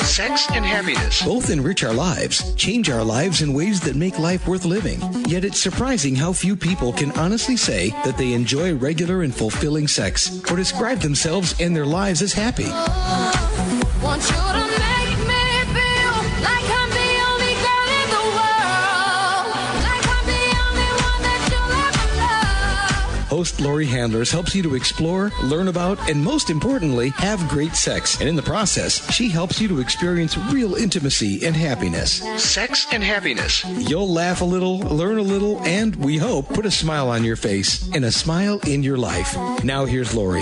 Sex and happiness. Both enrich our lives, change our lives in ways that make life worth living. Yet it's surprising how few people can honestly say that they enjoy regular and fulfilling sex or describe themselves and their lives as happy. Want you to make me feel like I'm the only girl in the world, like I'm the only one that you'll ever love. Host Lori Handlers helps you to explore, learn about, and most importantly, have great sex. And in the process, she helps you to experience real intimacy and happiness. Sex and happiness. You'll laugh a little, learn a little, and we hope put a smile on your face and a smile in your life. Now here's Lori.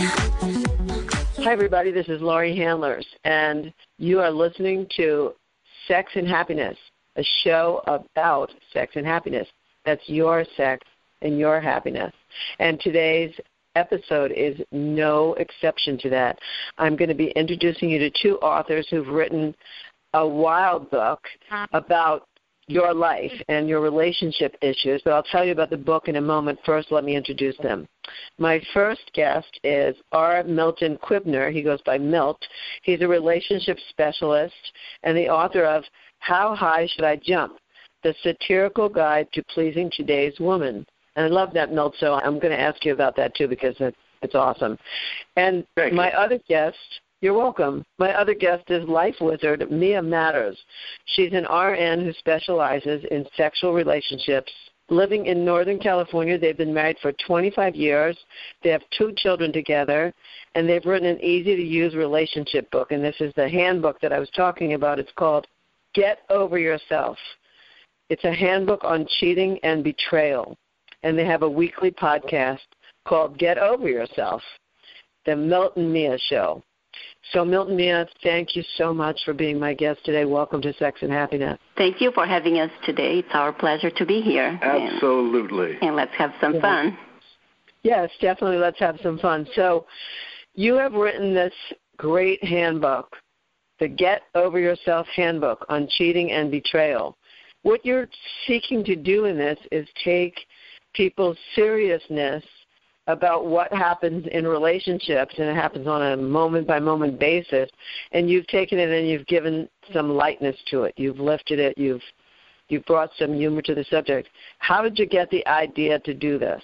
Hi, everybody. This is Lori Handlers, and you are listening to Sex and Happiness, a show about sex and happiness. That's your sex and your happiness. And today's episode is no exception to that. I'm going to be introducing you to two authors who've written a wild book about your life and your relationship issues, but I'll tell you about the book in a moment. First, let me introduce them. My first guest is R. Milton Quibner. He goes by Milt. He's a relationship specialist and the author of How High Should I Jump? The Satirical Guide to Pleasing Today's Woman. And I love that, Milt, so I'm going to ask you about that, too, because it's awesome. And my other guest... You're welcome. My other guest is life wizard Mia Matters. She's an RN who specializes in sexual relationships. Living in Northern California, they've been married for 25 years. They have 2 children together, and they've written an easy-to-use relationship book, and this is the handbook that I was talking about. It's called Get Over Yourself. It's a handbook on cheating and betrayal, and they have a weekly podcast called Get Over Yourself, the Milt and Mia Show. So, Milt and Mia, thank you so much for being my guest today. Welcome to Sex and Happiness. Thank you for having us today. It's our pleasure to be here. Absolutely. And let's have some fun. Yes, definitely. Let's have some fun. So, you have written this great handbook, the Get Over Yourself Handbook on Cheating and Betrayal. What you're seeking to do in this is take people's seriousness about what happens in relationships, and it happens on a moment-by-moment basis, and you've taken it and you've given some lightness to it. You've lifted it. You've brought some humor to the subject. How did you get the idea to do this?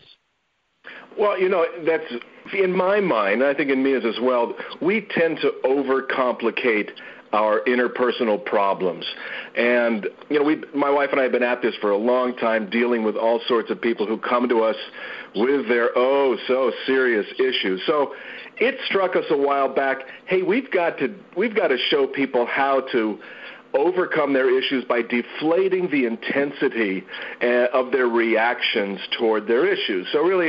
Well, that's, in my mind, I think in Mia's as well, we tend to overcomplicate our interpersonal problems. And, my wife and I have been at this for a long time, dealing with all sorts of people who come to us with their so serious issues. So it struck us a while back, hey, we've got to show people how to overcome their issues by deflating the intensity of their reactions toward their issues. So really,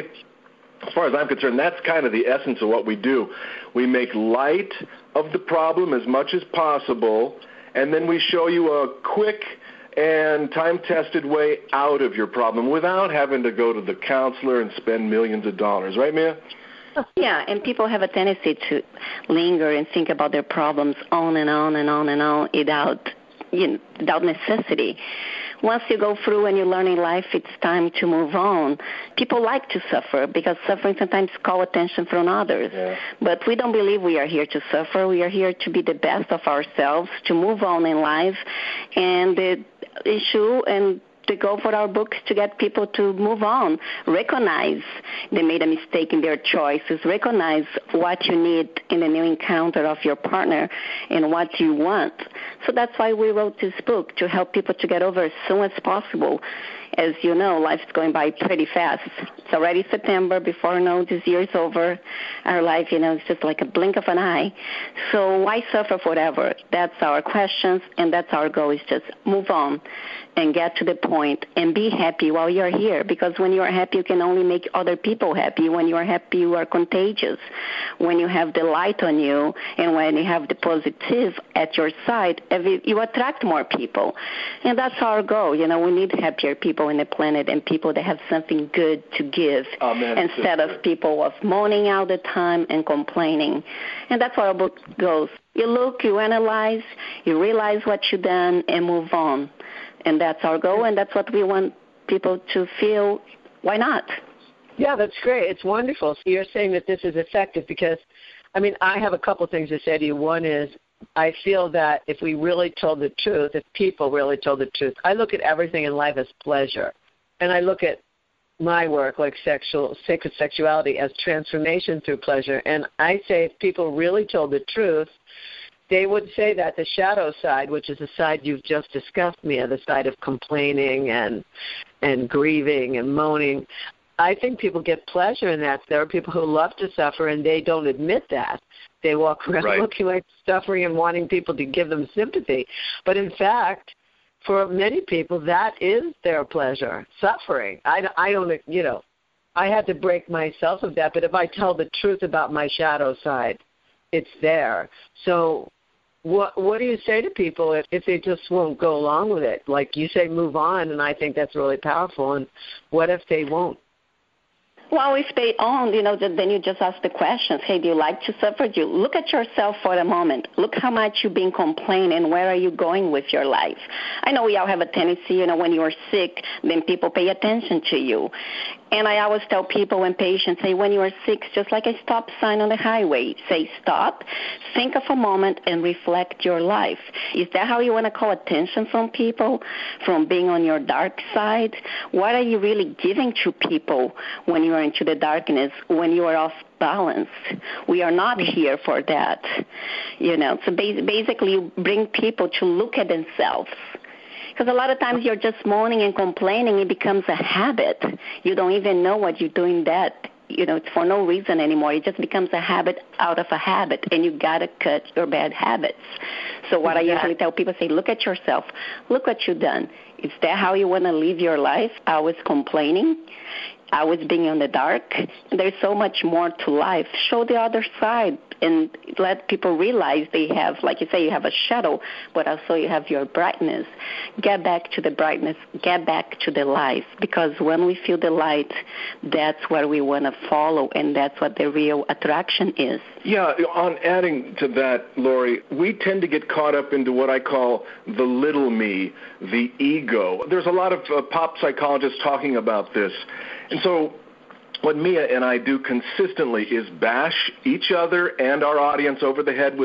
as far as I'm concerned, that's kind of the essence of what we do. We make light of the problem as much as possible, and then we show you a quick and time-tested way out of your problem without having to go to the counselor and spend millions of dollars. Right, Mia? Yeah, and people have a tendency to linger and think about their problems on and on and on and on without necessity. Once you go through and you learn in life, it's time to move on. People like to suffer because suffering sometimes calls attention from others. Yeah. But we don't believe we are here to suffer. We are here to be the best of ourselves, to move on in life. And the issue and the goal for our books to get people to move on, recognize they made a mistake in their choices, recognize what you need in the new encounter of your partner and what you want. So that's why we wrote this book, to help people to get over as soon as possible. As you know, life's going by pretty fast. It's already September. Before you know this year is over, our life, it's just like a blink of an eye. So why suffer forever? That's our questions, and that's our goal, is just move on and get to the point and be happy while you're here. Because when you are happy, you can only make other people happy. When you are happy, you are contagious. When you have the light on you and when you have the positive at your side, you attract more people. And that's our goal. We need happier people in the planet and people that have something good to give. Amen. Instead of people of moaning all the time and complaining. And that's where our book goes. You look, you analyze, you realize what you've done, and move on. And that's our goal, and that's what we want people to feel. Why not? Yeah, that's great. It's wonderful. So you're saying that this is effective because, I have a couple things to say to you. One is I feel that if we really told the truth, if people really told the truth, I look at everything in life as pleasure. And I look at my work, like sacred sexuality, as transformation through pleasure. And I say if people really told the truth, they would say that the shadow side, which is the side you've just discussed, Mia, the side of complaining and grieving and moaning, I think people get pleasure in that. There are people who love to suffer, and they don't admit that. They walk around looking like suffering and wanting people to give them sympathy. But in fact, for many people, that is their pleasure, suffering. I don't, I had to break myself of that. But if I tell the truth about my shadow side, it's there. So what do you say to people if they just won't go along with it? Like you say, move on, and I think that's really powerful. And what if they won't? Well, if they own, then you just ask the questions. Hey, do you like to suffer? Do you look at yourself for a moment? Look how much you've been complaining. Where are you going with your life? I know we all have a tendency, when you're sick, then people pay attention to you. And I always tell people when patients say, when you are sick, just like a stop sign on the highway, say stop, think of a moment, and reflect your life. Is that how you want to call attention from people, from being on your dark side? What are you really giving to people when you are into the darkness, when you are off balance? We are not here for that. So basically you bring people to look at themselves. Because a lot of times you're just moaning and complaining. It becomes a habit. You don't even know what you're doing that. It's for no reason anymore. It just becomes a habit out of a habit, and you got to cut your bad habits. So what I usually tell people, say, look at yourself. Look what you've done. Is that how you want to live your life? I was complaining. I was being in the dark. There's so much more to life. Show the other side and let people realize they have, like you say, you have a shadow, but also you have your brightness. Get back to the brightness. Get back to the light, because when we feel the light, that's where we want to follow, and that's what the real attraction is. Yeah, on adding to that, Lori, we tend to get caught up into what I call the little me, the ego. There's a lot of pop psychologists talking about this. And so what Mia and I do consistently is bash each other and our audience over the head with,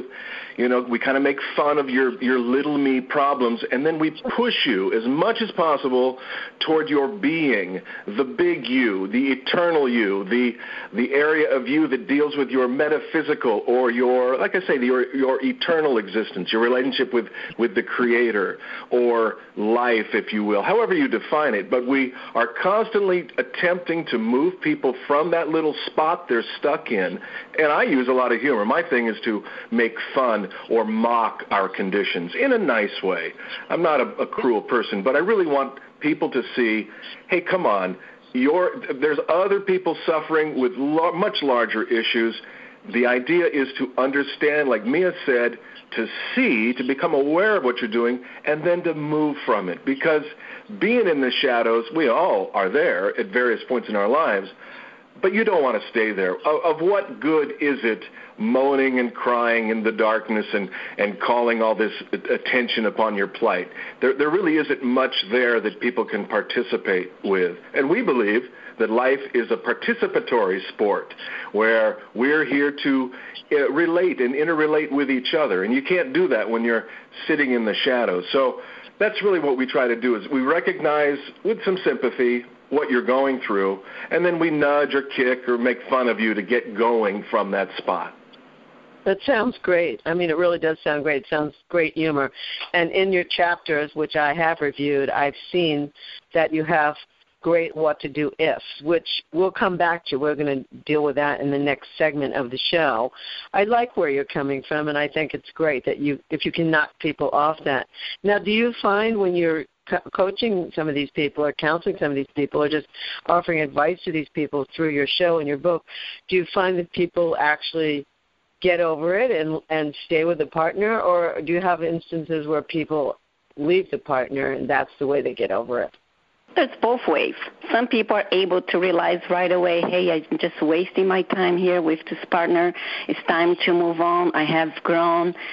we kind of make fun of your little me problems, and then we push you as much as possible toward your being, the big you, the eternal you, the area of you that deals with your metaphysical or your, like I say, your eternal existence, your relationship with the Creator, or life, if you will, however you define it. But we are constantly attempting to move people from that little spot they're stuck in. And I use a lot of humor. My thing is to make fun or mock our conditions in a nice way. I'm not a cruel person, but I really want people to see, hey, come on, there's other people suffering with much larger issues. The idea is to understand, like Mia said, to see, to become aware of what you're doing, and then to move from it. Because being in the shadows, we all are there at various points in our lives, but you don't want to stay there. Of what good is it moaning and crying in the darkness and calling all this attention upon your plight? There really isn't much there that people can participate with. And we believe that life is a participatory sport where we're here to relate and interrelate with each other. And you can't do that when you're sitting in the shadows. So that's really what we try to do, is we recognize with some sympathy what you're going through, and then we nudge or kick or make fun of you to get going from that spot. That sounds great. I mean, it really does sound great. It sounds great humor. And in your chapters, which I have reviewed, I've seen that you have great what to do ifs, which we'll come back to. We're going to deal with that in the next segment of the show. I like where you're coming from, and I think it's great that if you can knock people off that. Now, do you find when you're coaching some of these people or counseling some of these people or just offering advice to these people through your show and your book, do you find that people actually get over it and stay with the partner, or do you have instances where people leave the partner and that's the way they get over it? It's both ways. Some people are able to realize right away, hey, I'm just wasting my time here with this partner. It's time to move on. I have grown.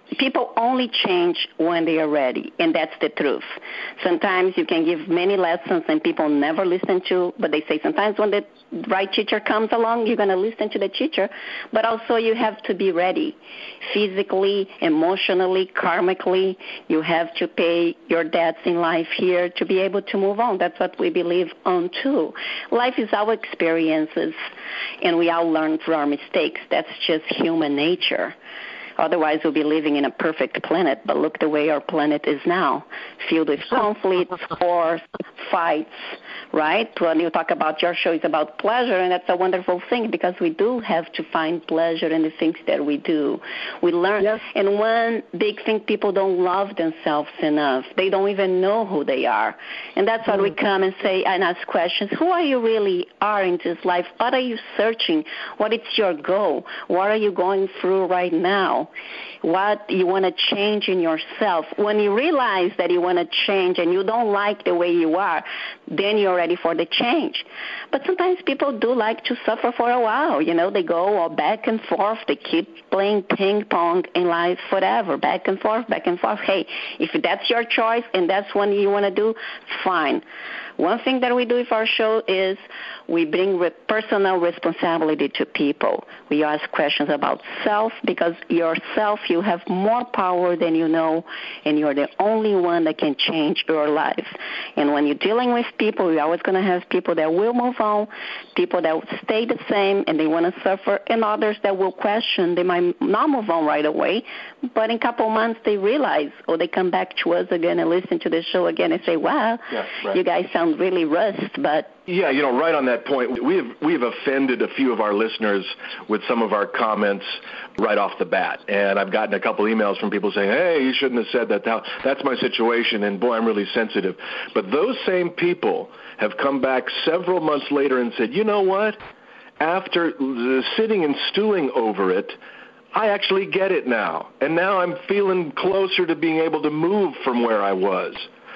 people only change when they are ready, and that's the truth. Sometimes you can give many lessons and people never listen to, but they say sometimes when the right teacher comes along, you're going to listen to the teacher, but also you have to be ready physically, emotionally, karmically. You have to pay your debts in life here to be able to move on. That's what we believe on too. Life is our experiences, and we all learn through our mistakes. That's just human nature. Otherwise, we'll be living in a perfect planet, but look the way our planet is now, filled with conflicts, wars, fights, right? When you talk about your show, it's about pleasure, and that's a wonderful thing because we do have to find pleasure in the things that we do. We learn, yes. And one big thing, people don't love themselves enough. They don't even know who they are. And that's why we come and say and ask questions. Who are you really are in this life? What are you searching? What is your goal? What are you going through right now? What you want to change in yourself. When you realize that you want to change and you don't like the way you are, then you're ready for the change. But sometimes people do like to suffer for a while. You know, they go all back and forth. They keep playing ping pong in life forever, back and forth, back and forth. Hey, if that's your choice and that's what you want to do, fine. One thing that we do with our show is we bring personal responsibility to people. We ask questions about self because yourself, you have more power than you know, and you're the only one that can change your life. And when you're dealing with people, you're always going to have people that will move on, people that will stay the same and they want to suffer, and others that will question. They might not move on right away, but in a couple of months they realize, or they come back to us again and listen to the show again and say, wow, you guys sound really rust, but... Yeah, you know, right on that point, we've offended a few of our listeners with some of our comments right off the bat. And I've gotten a couple emails from people saying, hey, you shouldn't have said that. That's my situation, and boy, I'm really sensitive. But those same people have come back several months later and said, you know what? After sitting and stewing over it, I actually get it now. And now I'm feeling closer to being able to move from where I was.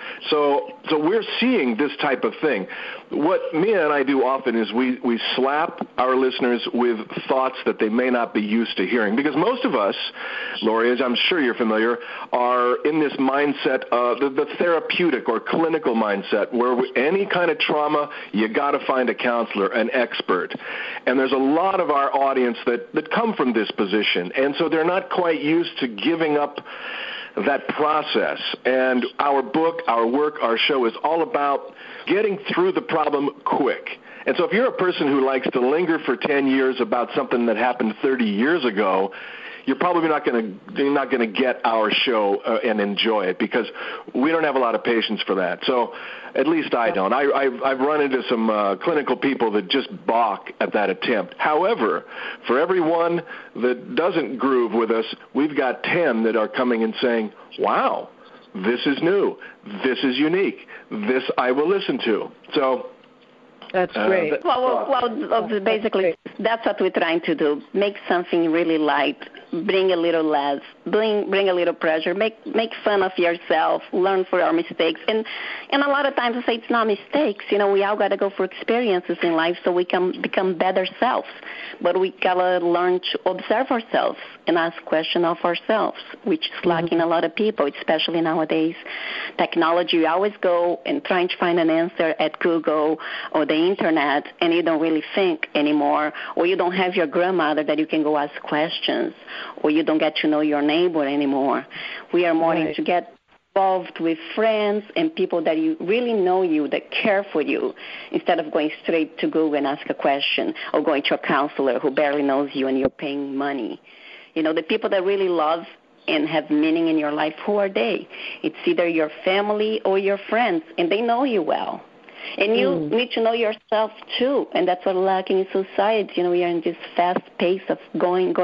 So we're seeing this type of thing. What Mia and I do often is we slap our listeners with thoughts that they may not be used to hearing. Because most of us, Lori, as I'm sure you're familiar, are in this mindset, the therapeutic or clinical mindset, where any kind of trauma, you got to find a counselor, an expert. And there's a lot of our audience that come from this position. And so they're not quite used to giving up that process. And our book, our work, our show is all about getting through the problem quick. And so if you're a person who likes to linger for 10 years about something that happened 30 years ago, you're probably not going to get our show and enjoy it, because we don't have a lot of patience for that. So at least I don't. I've run into some clinical people that just balk at that attempt. However, for every one that doesn't groove with us, we've got 10 that are coming and saying, wow, this is new, this is unique, this I will listen to. So that's great. Well, basically, that's what we're trying to do. Make something really light, bring a little laugh, bring a little pleasure, make fun of yourself, learn from our mistakes. And a lot of times I say it's not mistakes. You know, we all got to go through experiences in life so we can become better selves. But we got to learn to observe ourselves and ask questions of ourselves, which is lacking a lot of people, especially nowadays. Technology, you always go and trying to find an answer at Google or the internet, and you don't really think anymore, or you don't have your grandmother that you can go ask questions, or you don't get to know your neighbor anymore. We are more to get involved with friends and people that you really know you, that care for you, instead of going straight to Google and ask a question, or going to a counselor who barely knows you and you're paying money. You know, the people that really love and have meaning in your life, who are they? It's either your family or your friends, and they know you well. And you need to know yourself, too, and that's what's lacking in society. You know, we are in this fast pace of going,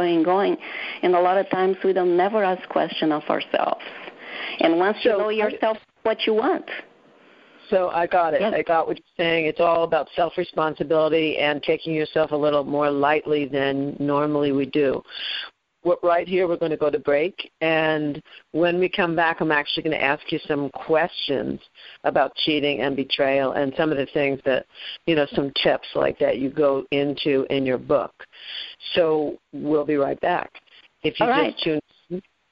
and a lot of times we don't never ask questions of ourselves. And once you know yourself, what you want. So I got it. Yes. I got what you're saying. It's all about self-responsibility and taking yourself a little more lightly than normally we do. Right here, we're going to go to break, and when we come back, I'm actually going to ask you some questions about cheating and betrayal and some of the things that, you know, some tips like that you go into in your book. So we'll be right back. If you just tune in,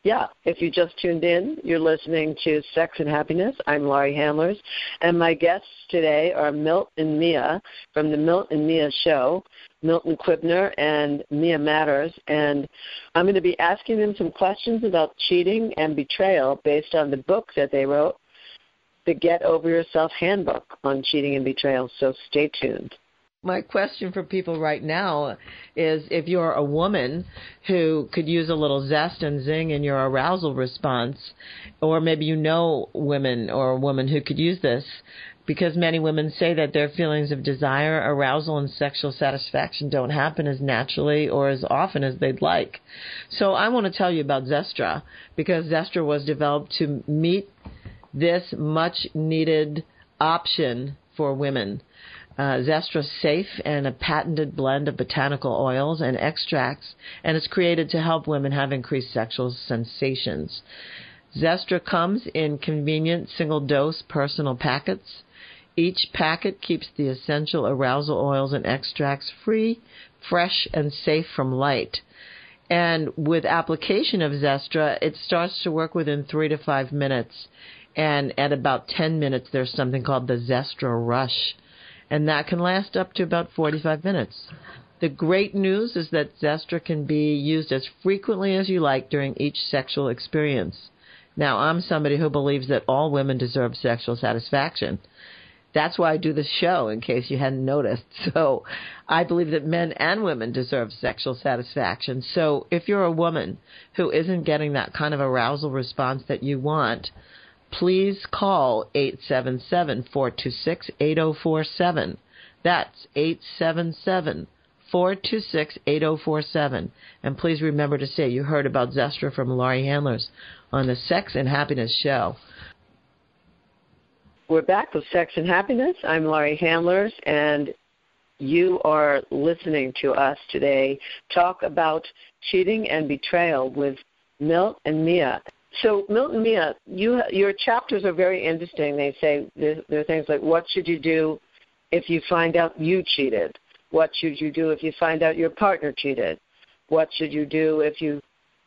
if you just tuned in, you're listening to Sex and Happiness. I'm Laurie Handlers, and my guests today are Milt and Mia from the Milt and Mia Show, Milton Quibner and Mia Matters, and I'm going to be asking them some questions about cheating and betrayal based on the book that they wrote, the Get Over Yourself Handbook on Cheating and Betrayal, so stay tuned. My question for people right now is, if you're a woman who could use a little zest and zing in your arousal response, or maybe you know women or a woman who could use this, because many women say that their feelings of desire, arousal, and sexual satisfaction don't happen as naturally or as often as they'd like. So I want to tell you about Zestra, because Zestra was developed to meet this much-needed option for women. Zestra's safe and a patented blend of botanical oils and extracts, and it's created to help women have increased sexual sensations. Zestra comes in convenient single-dose personal packets. Each packet keeps the essential arousal oils and extracts free, fresh, and safe from light. And with application of Zestra, it starts to work within 3 to 5 minutes. And at about 10 minutes, there's something called the Zestra Rush, and that can last up to about 45 minutes. The great news is that Zestra can be used as frequently as you like during each sexual experience. Now, I'm somebody who believes that all women deserve sexual satisfaction. That's why I do this show, in case you hadn't noticed. So I believe that men and women deserve sexual satisfaction. So if you're a woman who isn't getting that kind of arousal response that you want, please call 877-426-8047. That's 877-426-8047. And please remember to say you heard about Zestra from Laurie Handlers on the Sex and Happiness Show. We're back with Sex and Happiness. I'm Laurie Handlers, and you are listening to us today talk about cheating and betrayal with Milt and Mia. So, Milt and Mia, your chapters are very interesting. They say there are things like, what should you do if you find out you cheated? What should you do if you find out your partner cheated? What should you do if you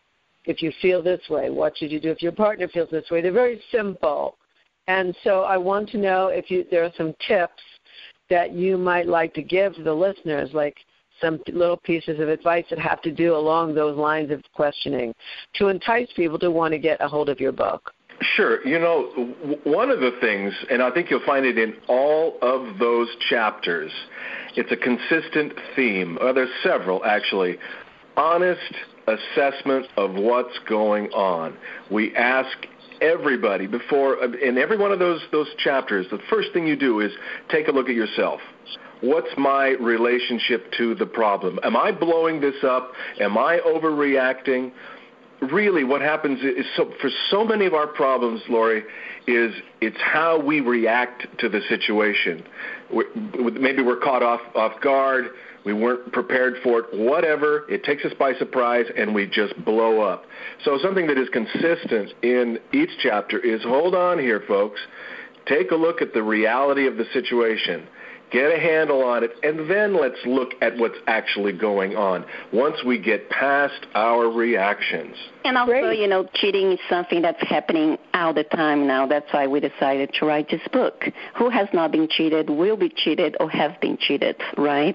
feel this way? What should you do if your partner feels this way? They're very simple. And so I want to know if there are some tips that you might like to give to the listeners, like some little pieces of advice that have to do along those lines of questioning to entice people to want to get a hold of your book. Sure. You know, one of the things, and I think you'll find it in all of those chapters, it's a consistent theme. There's several, actually. Honest assessment of what's going on. We ask everybody before, in every one of those chapters, the first thing you do is take a look at yourself. What's my relationship to the problem? Am I blowing this up? Am I overreacting? Really, what happens is, for so many of our problems, Laurie, is it's how we react to the situation. Maybe we're caught off guard. We weren't prepared for it. Whatever, it takes us by surprise, and we just blow up. So something that is consistent in each chapter is, hold on here, folks. Take a look at the reality of the situation. Get a handle on it, and then let's look at what's actually going on once we get past our reactions. And also, cheating is something that's happening all the time now. That's why we decided to write this book. Who has not been cheated, will be cheated, or have been cheated, right?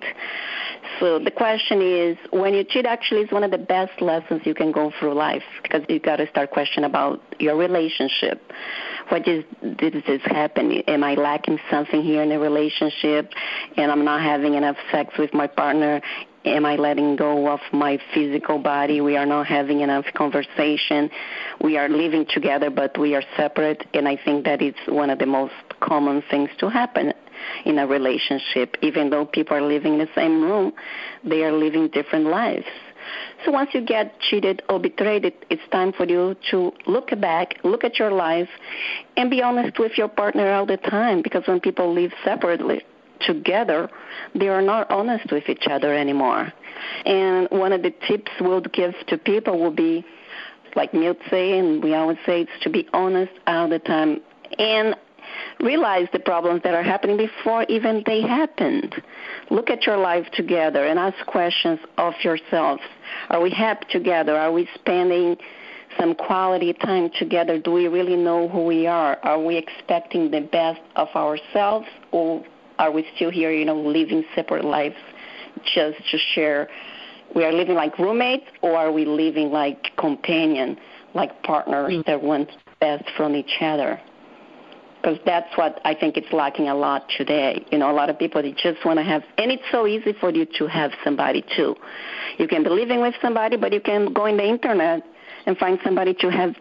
So the question is, when you cheat, actually is one of the best lessons you can go through life, because you got to start questioning about your relationship. Did this happen? Am I lacking something here in the relationship, and I'm not having enough sex with my partner? Am I letting go of my physical body? We are not having enough conversation. We are living together, but we are separate, and I think that it's one of the most common things to happen in a relationship. Even though people are living in the same room, they are living different lives. So once you get cheated or betrayed, it's time for you to look back, look at your life, and be honest with your partner all the time, because when people live separately together, they are not honest with each other anymore. And one of the tips we'll give to people will be, like Milt say, and we always say, it's to be honest all the time and realize the problems that are happening before even they happened. Look at your life together and ask questions of yourselves. Are we happy together? Are we spending some quality time together, do we really know who we are? Are we expecting the best of ourselves, or are we still here, living separate lives just to share? We are living like roommates, or are we living like companions, like partners that want best from each other? Because that's what I think it's lacking a lot today. A lot of people, they just want to have, and it's so easy for you to have somebody too. You can be living with somebody, but you can go on the internet and find somebody to have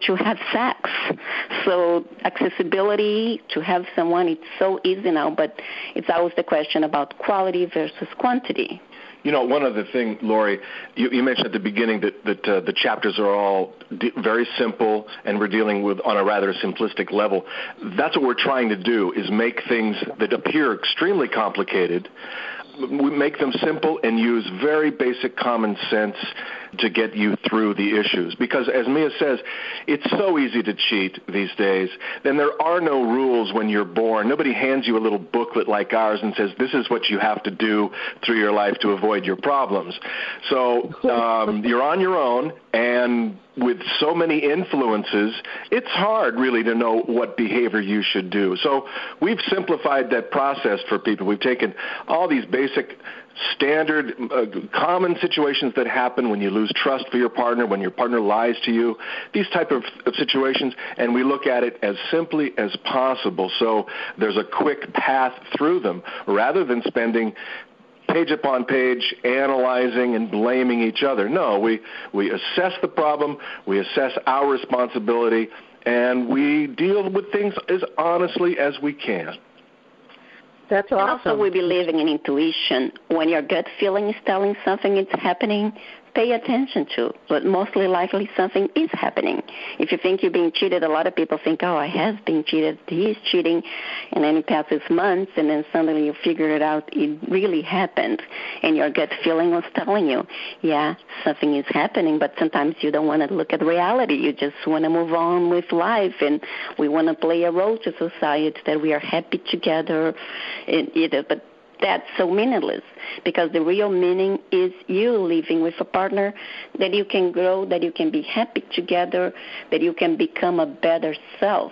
sex. So accessibility to have someone, it's so easy now, but it's always the question about quality versus quantity. One other thing, Lori, you mentioned at the beginning that the chapters are all very simple, and we're dealing with on a rather simplistic level. That's what we're trying to do, is make things that appear extremely complicated, we make them simple and use very basic common sense to get you through the issues. Because as Mia says, it's so easy to cheat these days. Then there are no rules when you're born. Nobody hands you a little booklet like ours and says, this is what you have to do through your life to avoid your problems. So you're on your own, and with so many influences, it's hard really to know what behavior you should do. So we've simplified that process for people. We've taken all these basic standard common situations that happen when you lose trust for your partner, when your partner lies to you, these type of situations, and we look at it as simply as possible. So there's a quick path through them rather than spending page upon page analyzing and blaming each other. No, we assess the problem, we assess our responsibility, and we deal with things as honestly as we can. That's awesome. And also, we believe in intuition. When your gut feeling is telling something is happening, pay attention to. But mostly likely something is happening. If you think you're being cheated, a lot of people think, oh, I have been cheated, he is cheating, and then it passes months, and then suddenly you figure it out, it really happened, and your gut feeling was telling you, yeah, something is happening, but sometimes you don't want to look at reality. You just want to move on with life, and we want to play a role to society that we are happy together, but that's so meaningless, because the real meaning is you living with a partner that you can grow, that you can be happy together, that you can become a better self.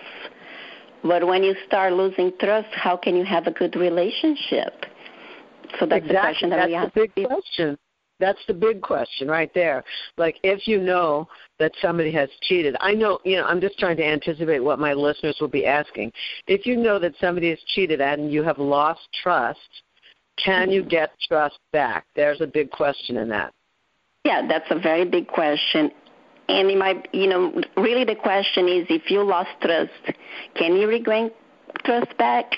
But when you start losing trust, how can you have a good relationship? So that's the question that we ask. That's the big question. That's the big question right there. Like, if you know that somebody has cheated, I know, I'm just trying to anticipate what my listeners will be asking. If you know that somebody has cheated and you have lost trust, can you get trust back? There's a big question in that. Yeah, that's a very big question. And it might, really the question is, if you lost trust, can you regain trust back?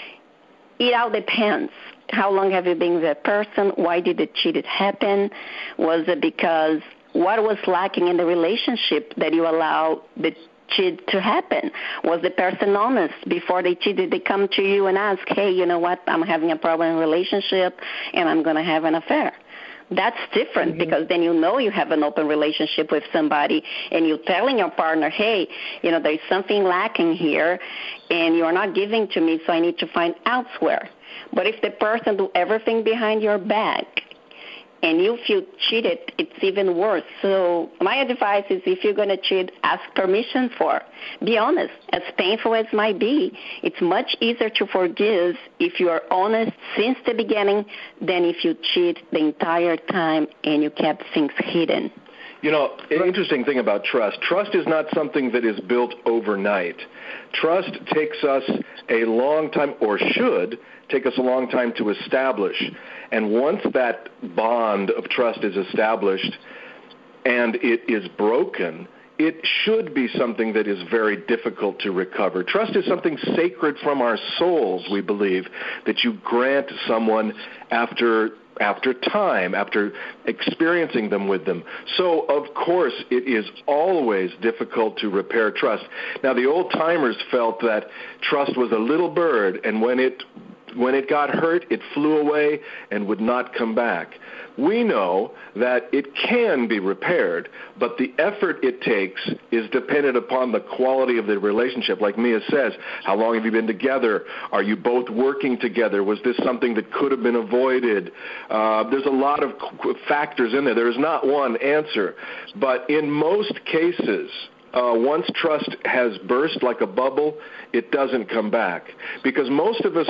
It all depends. How long have you been with that person? Why did the cheat happen? Was it because what was lacking in the relationship that you allow the cheat to happen? Was the person honest before they cheated? They come to you and ask, hey, you know what, I'm having a problem in a relationship and I'm going to have an affair. That's different, because then you know you have an open relationship with somebody and you're telling your partner, hey, there's something lacking here and you're not giving to me, so I need to find elsewhere. But if the person do everything behind your back and you feel cheated, it's even worse. So my advice is, if you're going to cheat, ask permission for. Be honest. As painful as it might be, it's much easier to forgive if you are honest since the beginning than if you cheat the entire time and you kept things hidden. An interesting thing about trust. Trust is not something that is built overnight. Trust takes us a long time, or should take us a long time, to establish. And once that bond of trust is established and it is broken, it should be something that is very difficult to recover. Trust is something sacred from our souls, we believe, that you grant someone after time, after experiencing them with them. So, of course, it is always difficult to repair trust. Now, the old-timers felt that trust was a little bird, and when it when it got hurt, it flew away and would not come back. We know that it can be repaired, but the effort it takes is dependent upon the quality of the relationship. Like Mia says, how long have you been together? Are you both working together? Was this something that could have been avoided? There's a lot of factors in there. There is not one answer. But in most cases, once trust has burst like a bubble, it doesn't come back. Because most of us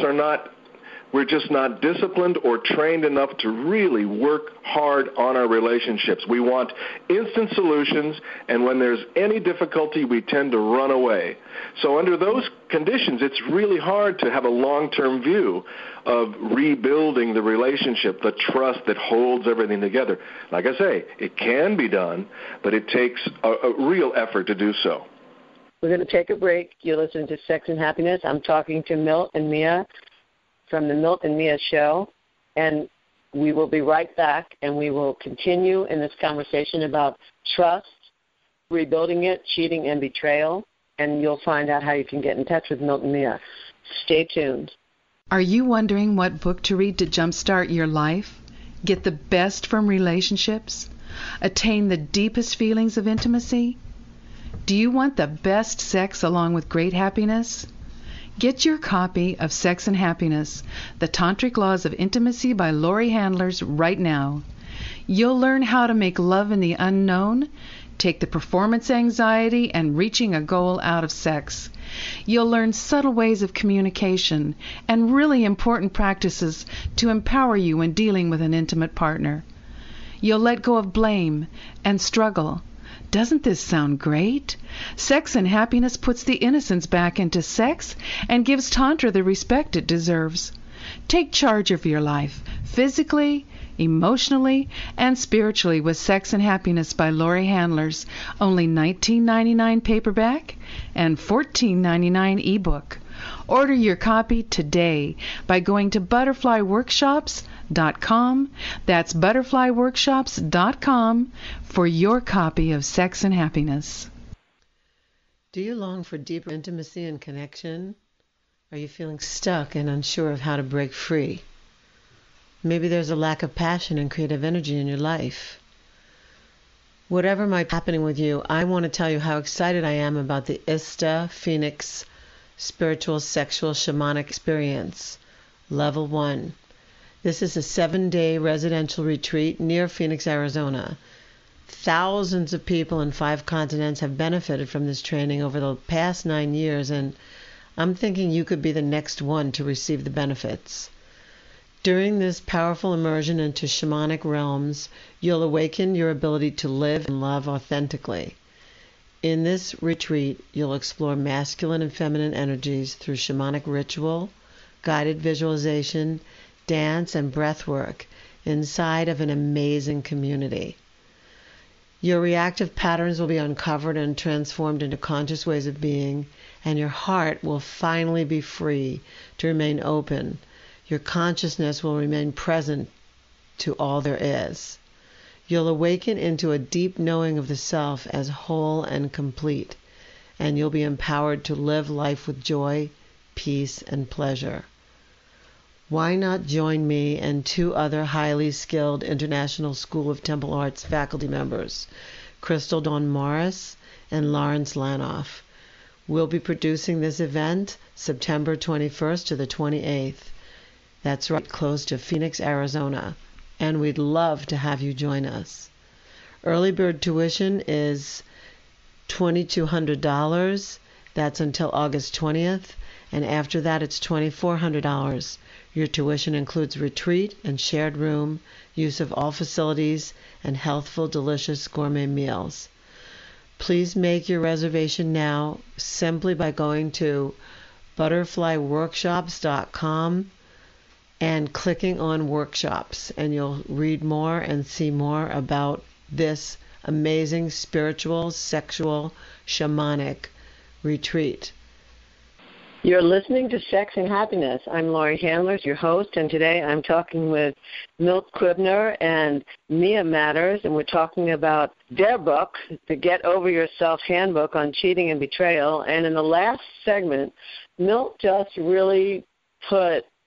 we're just not disciplined or trained enough to really work hard on our relationships. We want instant solutions, and when there's any difficulty, we tend to run away. So under those conditions, it's really hard to have a long-term view of rebuilding the relationship, the trust that holds everything together. Like I say, it can be done, but it takes a real effort to do so. We're going to take a break. You're listening to Sex and Happiness. I'm talking to Milt and Mia from the Milt and Mia Show, and we will be right back, and we will continue in this conversation about trust, rebuilding it, cheating, and betrayal, and you'll find out how you can get in touch with Milt and Mia. Stay tuned. Are you wondering what book to read to jumpstart your life? Get the best from relationships? Attain the deepest feelings of intimacy? Do you want the best sex along with great happiness? Get your copy of Sex and Happiness, The Tantric Laws of Intimacy by Laurie Handlers right now. You'll learn how to make love in the unknown, take the performance anxiety and reaching a goal out of sex. You'll learn subtle ways of communication and really important practices to empower you when dealing with an intimate partner. You'll let go of blame and struggle. Doesn't this sound great? Sex and Happiness puts the innocence back into sex and gives Tantra the respect it deserves. Take charge of your life, physically, emotionally, and spiritually with Sex and Happiness by Laurie Handlers. Only $19.99 paperback and $14.99 ebook. Order your copy today by going to butterflyworkshops.com. That's butterflyworkshops.com for your copy of Sex and Happiness. Do you long for deeper intimacy and connection? Are you feeling stuck and unsure of how to break free? Maybe there's a lack of passion and creative energy in your life. Whatever might be happening with you, I want to tell you how excited I am about the ISTA Phoenix Spiritual Sexual Shamanic Experience, Level 1. This is a 7-day residential retreat near Phoenix, Arizona. Thousands of people in 5 continents have benefited from this training over the past 9 years, and I'm thinking you could be the next one to receive the benefits. During this powerful immersion into shamanic realms, you'll awaken your ability to live and love authentically. In this retreat, you'll explore masculine and feminine energies through shamanic ritual, guided visualization, dance, and breath work inside of an amazing community. Your reactive patterns will be uncovered and transformed into conscious ways of being, and your heart will finally be free to remain open. Your consciousness will remain present to all there is. You'll awaken into a deep knowing of the self as whole and complete, and you'll be empowered to live life with joy, peace, and pleasure. Why not join me and 2 other highly skilled International School of Temple Arts faculty members, Crystal Dawn Morris and Lawrence Lanoff. We'll be producing this event September 21st to the 28th. That's right, close to Phoenix, Arizona, and we'd love to have you join us. Early bird tuition is $2,200. That's until August 20th, and after that it's $2,400. Your tuition includes retreat and shared room, use of all facilities, and healthful, delicious gourmet meals. Please make your reservation now simply by going to butterflyworkshops.com and clicking on workshops, and you'll read more and see more about this amazing spiritual, sexual, shamanic retreat. You're listening to Sex and Happiness. I'm Laurie Handlers, your host, and today I'm talking with Milt Kribner and Mia Matters, and we're talking about their book, The Get Over Yourself Handbook on Cheating and Betrayal. And in the last segment, Milt just really put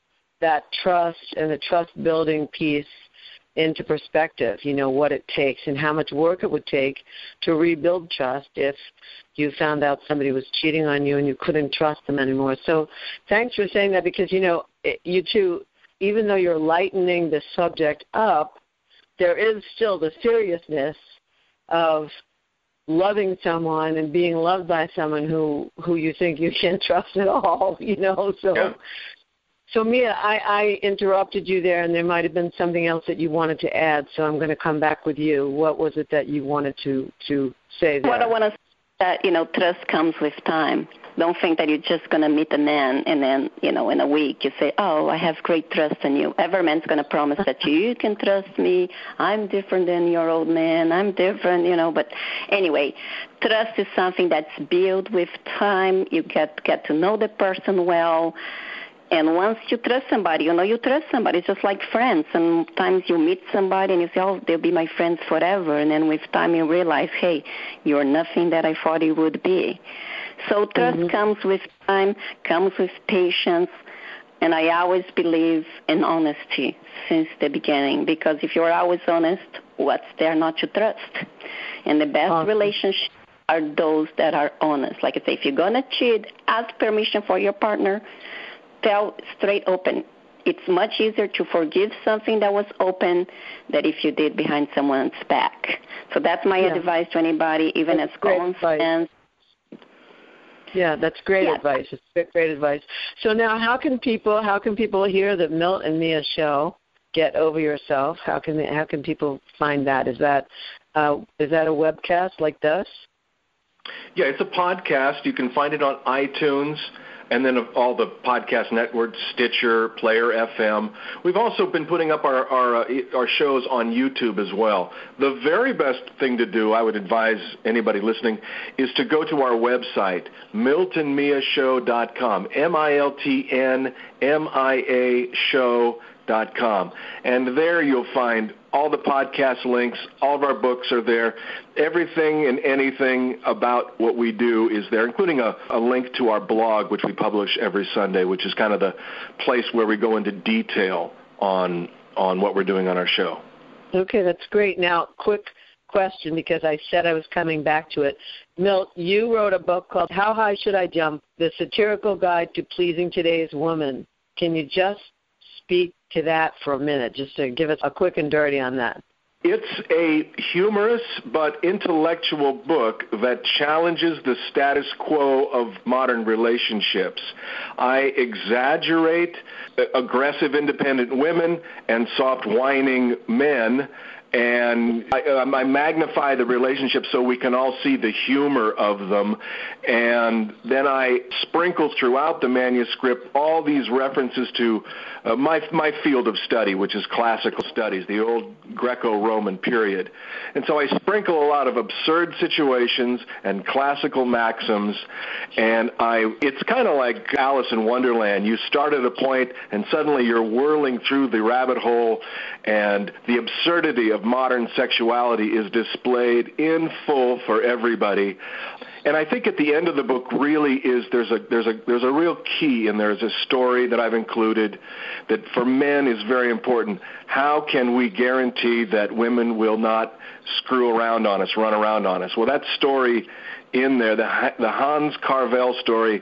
that trust and the trust-building piece into perspective, what it takes and how much work it would take to rebuild trust if you found out somebody was cheating on you and you couldn't trust them anymore. So thanks for saying that, because, you two, even though you're lightening the subject up, there is still the seriousness of loving someone and being loved by someone who you think you can't trust at all, So, yeah. So Mia, I interrupted you there, and there might have been something else that you wanted to add, so I'm going to come back with you. What was it that you wanted to say there? What I want to say is that, trust comes with time. Don't think that you're just going to meet a man and then, in a week you say, oh, I have great trust in you. Every man's going to promise that you can trust me. I'm different than your old man. I'm different, But anyway, trust is something that's built with time. You get to know the person well. And once you trust somebody, you trust somebody. It's just like friends. Sometimes you meet somebody and you say, oh, they'll be my friends forever. And then with time you realize, hey, you're nothing that I thought you would be. So trust comes with time, comes with patience. And I always believe in honesty since the beginning. Because if you're always honest, what's there not to trust? And the best relationships are those that are honest. Like I say, if you're going to cheat, ask permission for your partner. Tell straight open. It's much easier to forgive something that was open than if you did behind someone's back. So that's my advice to anybody, even as common sense. Yeah, that's great advice. It's great advice. So now, how can people hear the Milt and Mia show? Get Over Yourself. How can people find that? Is that a webcast like this? Yeah, it's a podcast. You can find it on iTunes. And then all the podcast networks, Stitcher, Player FM. We've also been putting up our shows on YouTube as well. The very best thing to do, I would advise anybody listening, is to go to our website, MiltonMiaShow.com, MiltonMia Show.com. And there you'll find all the podcast links, all of our books are there. Everything and anything about what we do is there, including a link to our blog, which we publish every Sunday, which is kind of the place where we go into detail on what we're doing on our show. Okay, that's great. Now, quick question, because I said I was coming back to it. Milt, you wrote a book called How High Should I Jump? The Satirical Guide to Pleasing Today's Woman. Can you just speak to that for a minute, just to give us a quick and dirty on that? It's a humorous but intellectual book that challenges the status quo of modern relationships. I exaggerate aggressive independent women and soft whining men, and I magnify the relationships so we can all see the humor of them. And then I sprinkle throughout the manuscript all these references to my field of study, which is classical studies, the old Greco-Roman period. And so I sprinkle a lot of absurd situations and classical maxims, and it's kind of like Alice in Wonderland. You start at a point, and suddenly you're whirling through the rabbit hole, and the absurdity of modern sexuality is displayed in full for everybody. And I think at the end of the book really is there's a real key, and there's a story that I've included that for men is very important. How can we guarantee that women will not screw around on us, run around on us? Well, that story in there, the Hans Carvel story,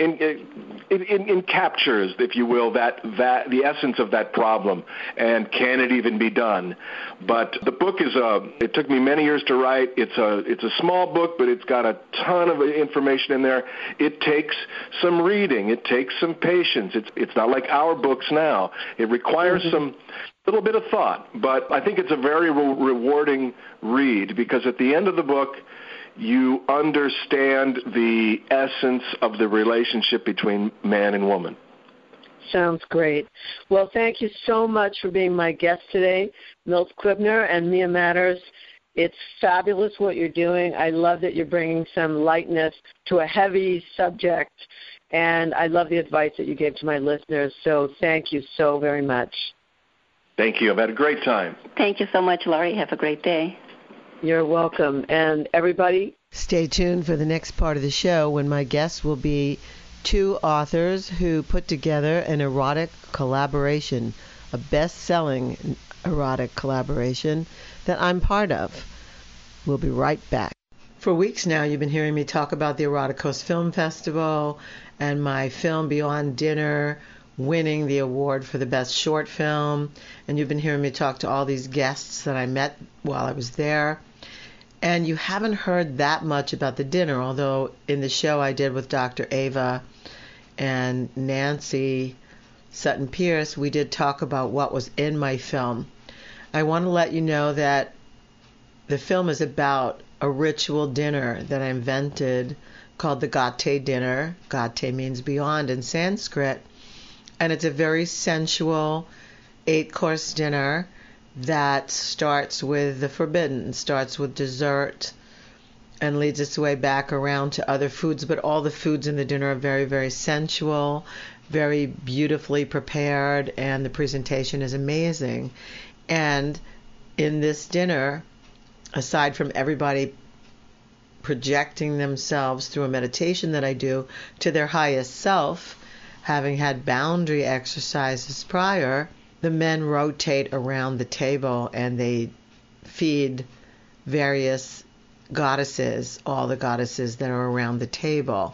in captures, if you will, that the essence of that problem, and can it even be done? But the book it took me many years to write. It's a small book, but it's got a ton of information in there. It takes some reading. It takes some patience. It's not like our books now. It requires some little bit of thought, but I think it's a very rewarding read, because at the end of the book, you understand the essence of the relationship between man and woman. Sounds great. Well, thank you so much for being my guest today, Milt Quibner and Mia Matters. It's fabulous what you're doing. I love that you're bringing some lightness to a heavy subject, and I love the advice that you gave to my listeners. So thank you so very much. Thank you. I've had a great time. Thank you so much, Laurie. Have a great day. You're welcome. And everybody, stay tuned for the next part of the show when my guest will be two authors who put together an erotic collaboration, a best-selling erotic collaboration that I'm part of. We'll be right back. For weeks now, you've been hearing me talk about the Erotic Coast Film Festival and my film Beyond Dinner winning the award for the best short film. And you've been hearing me talk to all these guests that I met while I was there. And you haven't heard that much about the dinner, although in the show I did with Dr. Ava and Nancy Sutton Pierce, we did talk about what was in my film. I want to let you know that the film is about a ritual dinner that I invented called the Gate dinner. Gate means beyond in Sanskrit. And it's a very sensual 8-course dinner that starts with the forbidden, starts with dessert, and leads its way back around to other foods. But all the foods in the dinner are very, very sensual, very beautifully prepared, and the presentation is amazing. And in this dinner, aside from everybody projecting themselves through a meditation that I do to their highest self, having had boundary exercises prior, the men rotate around the table and they feed various goddesses, all the goddesses that are around the table.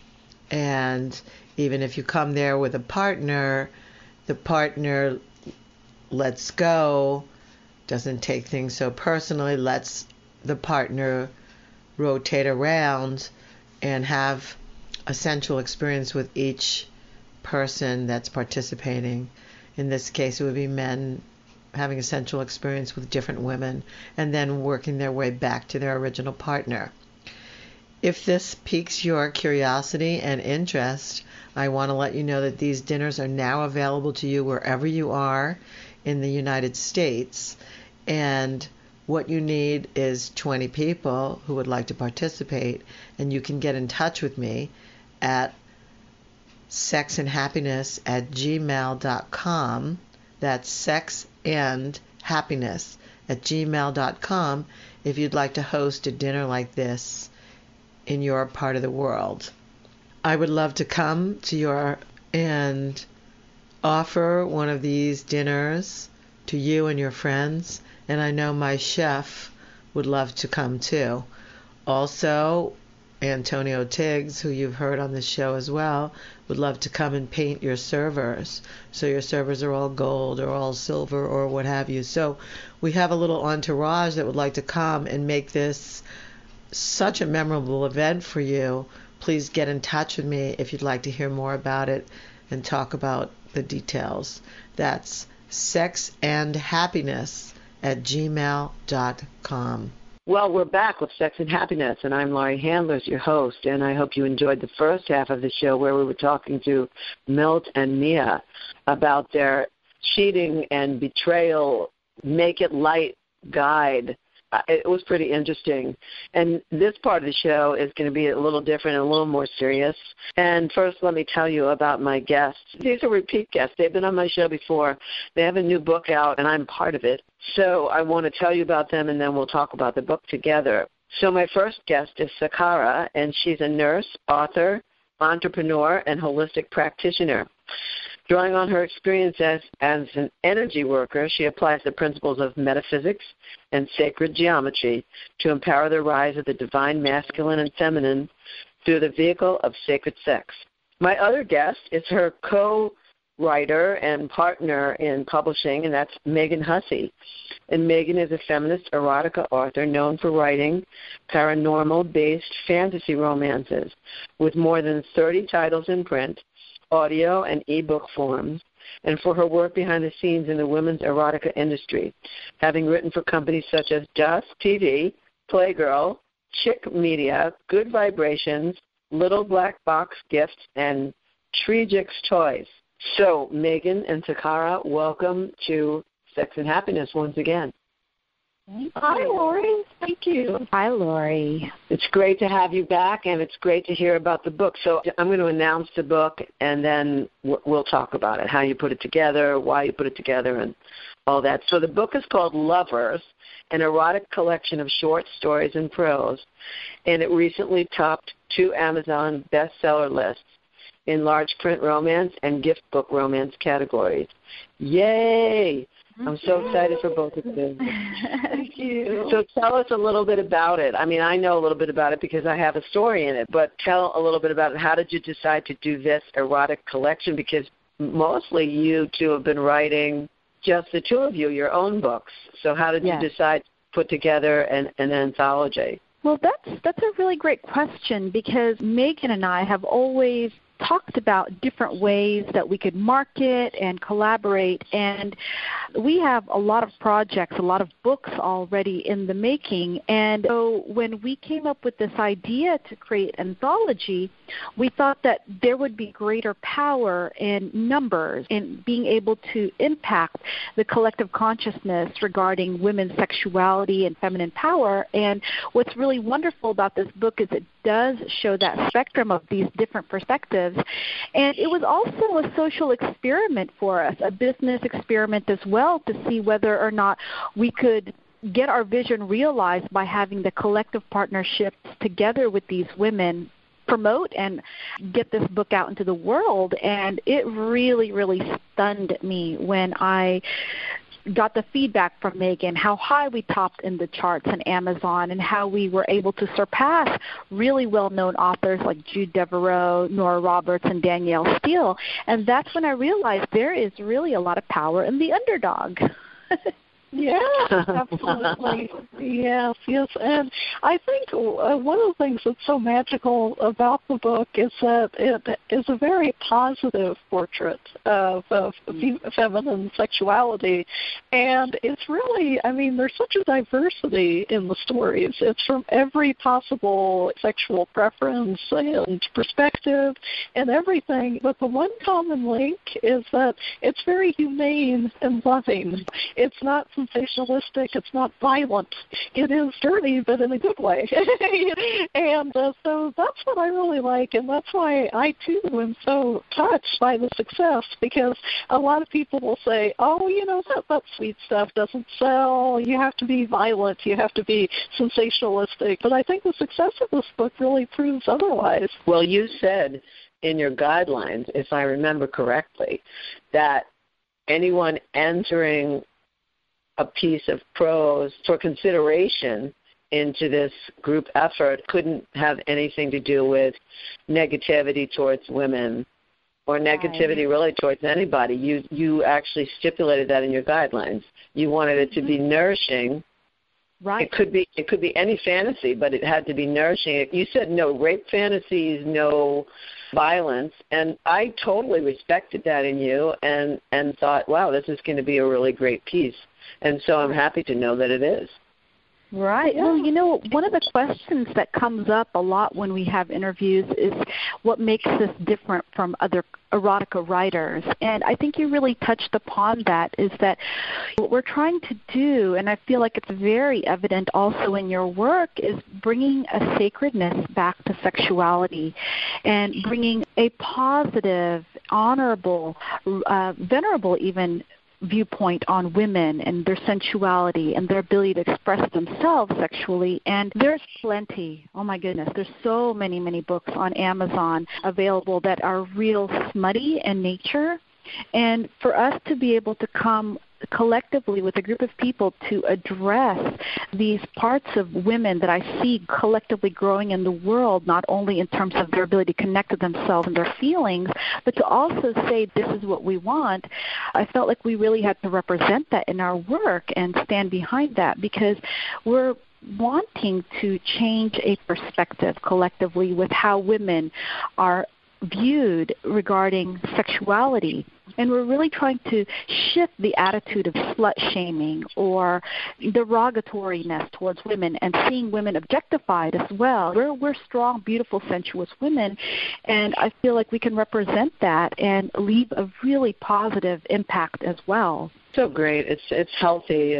And even if you come there with a partner, the partner lets go, doesn't take things so personally, lets the partner rotate around and have a sensual experience with each person that's participating. In this case, it would be men having a sensual experience with different women and then working their way back to their original partner. If this piques your curiosity and interest, I want to let you know that these dinners are now available to you wherever you are in the United States. And what you need is 20 people who would like to participate. And you can get in touch with me at sexandhappiness@gmail.com. That's sexandhappiness@gmail.com if you'd like to host a dinner like this in your part of the world. I would love to come to your and offer one of these dinners to you and your friends, and I know my chef would love to come too. Also, Antonio Tiggs, who you've heard on the show as well, would love to come and paint your servers. So your servers are all gold or all silver or what have you. So we have a little entourage that would like to come and make this such a memorable event for you. Please get in touch with me if you'd like to hear more about it and talk about the details. That's sexandhappiness@gmail.com. Well, we're back with Sex and Happiness, and I'm Laurie Handlers, your host, and I hope you enjoyed the first half of the show where we were talking to Milt and Mia about their cheating and betrayal, make it light guide. It was pretty interesting. And this part of the show is going to be a little different and a little more serious. And first, let me tell you about my guests. These are repeat guests. They've been on my show before. They have a new book out, and I'm part of it. So I want to tell you about them, and then we'll talk about the book together. So my first guest is Sakara, and she's a nurse, author, entrepreneur, and holistic practitioner. Drawing on her experience as an energy worker, she applies the principles of metaphysics and sacred geometry to empower the rise of the divine masculine and feminine through the vehicle of sacred sex. My other guest is her co-writer and partner in publishing, and that's Megan Hussey. And Megan is a feminist erotica author known for writing paranormal-based fantasy romances with more than 30 titles in print, audio and ebook forms, and for her work behind the scenes in the women's erotica industry, having written for companies such as Just TV, Playgirl, Chick Media, Good Vibrations, Little Black Box Gifts, and Trijix Toys. So, Megan and Sakara, welcome to Sex and Happiness once again. Hi, Lori. Thank you. Hi, Lori. It's great to have you back, and it's great to hear about the book. So I'm going to announce the book, and then we'll talk about it, how you put it together, why you put it together, and all that. So the book is called Lovers, an erotic collection of short stories and prose, and it recently topped 2 Amazon bestseller lists. in large print romance and gift book romance categories. Yay! I'm so excited for both of you. Thank you. So tell us a little bit about it. I mean, I know a little bit about it because I have a story in it, but tell a little bit about it. How did you decide to do this erotic collection? Because mostly you two have been writing, just the two of you, your own books. So how did you decide to put together an anthology? Well, that's a really great question, because Megan and I have always talked about different ways that we could market and collaborate, and we have a lot of projects, a lot of books already in the making. And so when we came up with this idea to create an anthology, we thought that there would be greater power in numbers, in being able to impact the collective consciousness regarding women's sexuality and feminine power. And what's really wonderful about this book is it does show that spectrum of these different perspectives. And it was also a social experiment for us, a business experiment as well, to see whether or not we could get our vision realized by having the collective partnerships together with these women, promote and get this book out into the world. And it really, really stunned me when I got the feedback from Megan, how high we topped in the charts on Amazon, and how we were able to surpass really well-known authors like Jude Devereaux, Nora Roberts, and Danielle Steele. And that's when I realized there is really a lot of power in the underdog. Yeah, absolutely. Yes. And I think one of the things that's so magical about the book is that it is a very positive portrait of feminine sexuality. And it's really, I mean, there's such a diversity in the stories. It's from every possible sexual preference and perspective and everything. But the one common link is that it's very humane and loving. It's not sensationalistic. It's not violent. It is dirty, but in a good way. And so that's what I really like, and that's why I, too, am so touched by the success, because a lot of people will say, oh, you know, that sweet stuff doesn't sell. You have to be violent. You have to be sensationalistic. But I think the success of this book really proves otherwise. Well, you said in your guidelines, if I remember correctly, that anyone entering a piece of prose for consideration into this group effort couldn't have anything to do with negativity towards women or negativity really towards anybody. You actually stipulated that in your guidelines. You wanted it to be nourishing. Right. It could be any fantasy, but it had to be nourishing. You said no rape fantasies, no violence, and I totally respected that in you and thought, wow, this is going to be a really great piece. And so I'm happy to know that it is. Right. Yeah. Well, you know, one of the questions that comes up a lot when we have interviews is what makes this different from other erotica writers. And I think you really touched upon that, is that what we're trying to do, and I feel like it's very evident also in your work, is bringing a sacredness back to sexuality and bringing a positive, honorable, venerable even viewpoint on women and their sensuality and their ability to express themselves sexually. And there's plenty. Oh my goodness, there's so many books on Amazon available that are real smutty in nature. And for us to be able to come collectively with a group of people to address these parts of women that I see collectively growing in the world, not only in terms of their ability to connect to themselves and their feelings, but to also say this is what we want, I felt like we really had to represent that in our work and stand behind that, because we're wanting to change a perspective collectively with how women are viewed regarding sexuality. And we're really trying to shift the attitude of slut-shaming or derogatoriness towards women and seeing women objectified as well. We're strong, beautiful, sensuous women, and I feel like we can represent that and leave a really positive impact as well. So great. It's healthy.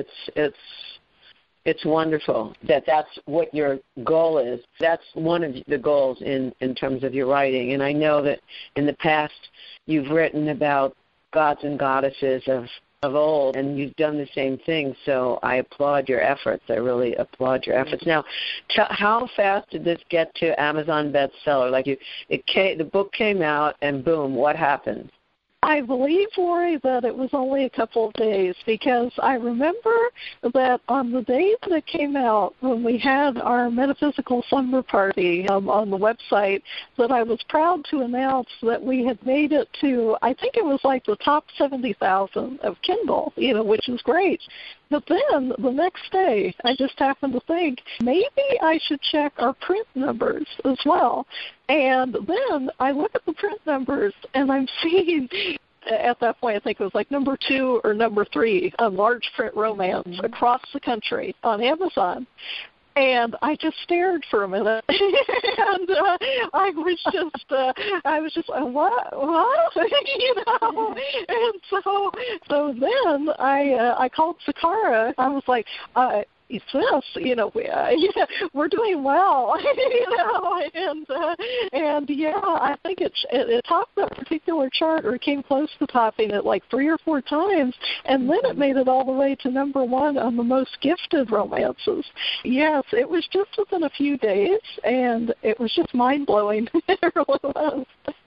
It's wonderful that that's what your goal is. That's one of the goals in terms of your writing. And I know that in the past you've written about gods and goddesses of of old, and you've done the same thing, so I applaud your efforts. I really applaud your efforts. Now, how fast did this get to Amazon bestseller? Like the book came out, and boom, what happened? I believe, Lori, that it was only a couple of days, because I remember that on the day that it came out, when we had our metaphysical slumber party on the website, that I was proud to announce that we had made it to, I think it was like the top 70,000 of Kindle, which is great. But then the next day, I just happened to think, maybe I should check our print numbers as well. And then I look at the print numbers, and I'm seeing, at that point, I think it was like number 2 or number 3 on large print romance across the country on Amazon. And I just stared for a minute, and I was just, what? And so then I called Sakara. I was like, sis, we're doing well, and yeah, I think it topped that particular chart, or it came close to topping it like 3 or 4 times, and then it made it all the way to number 1 on the most gifted romances. Yes, it was just within a few days, and it was just mind-blowing. It really was.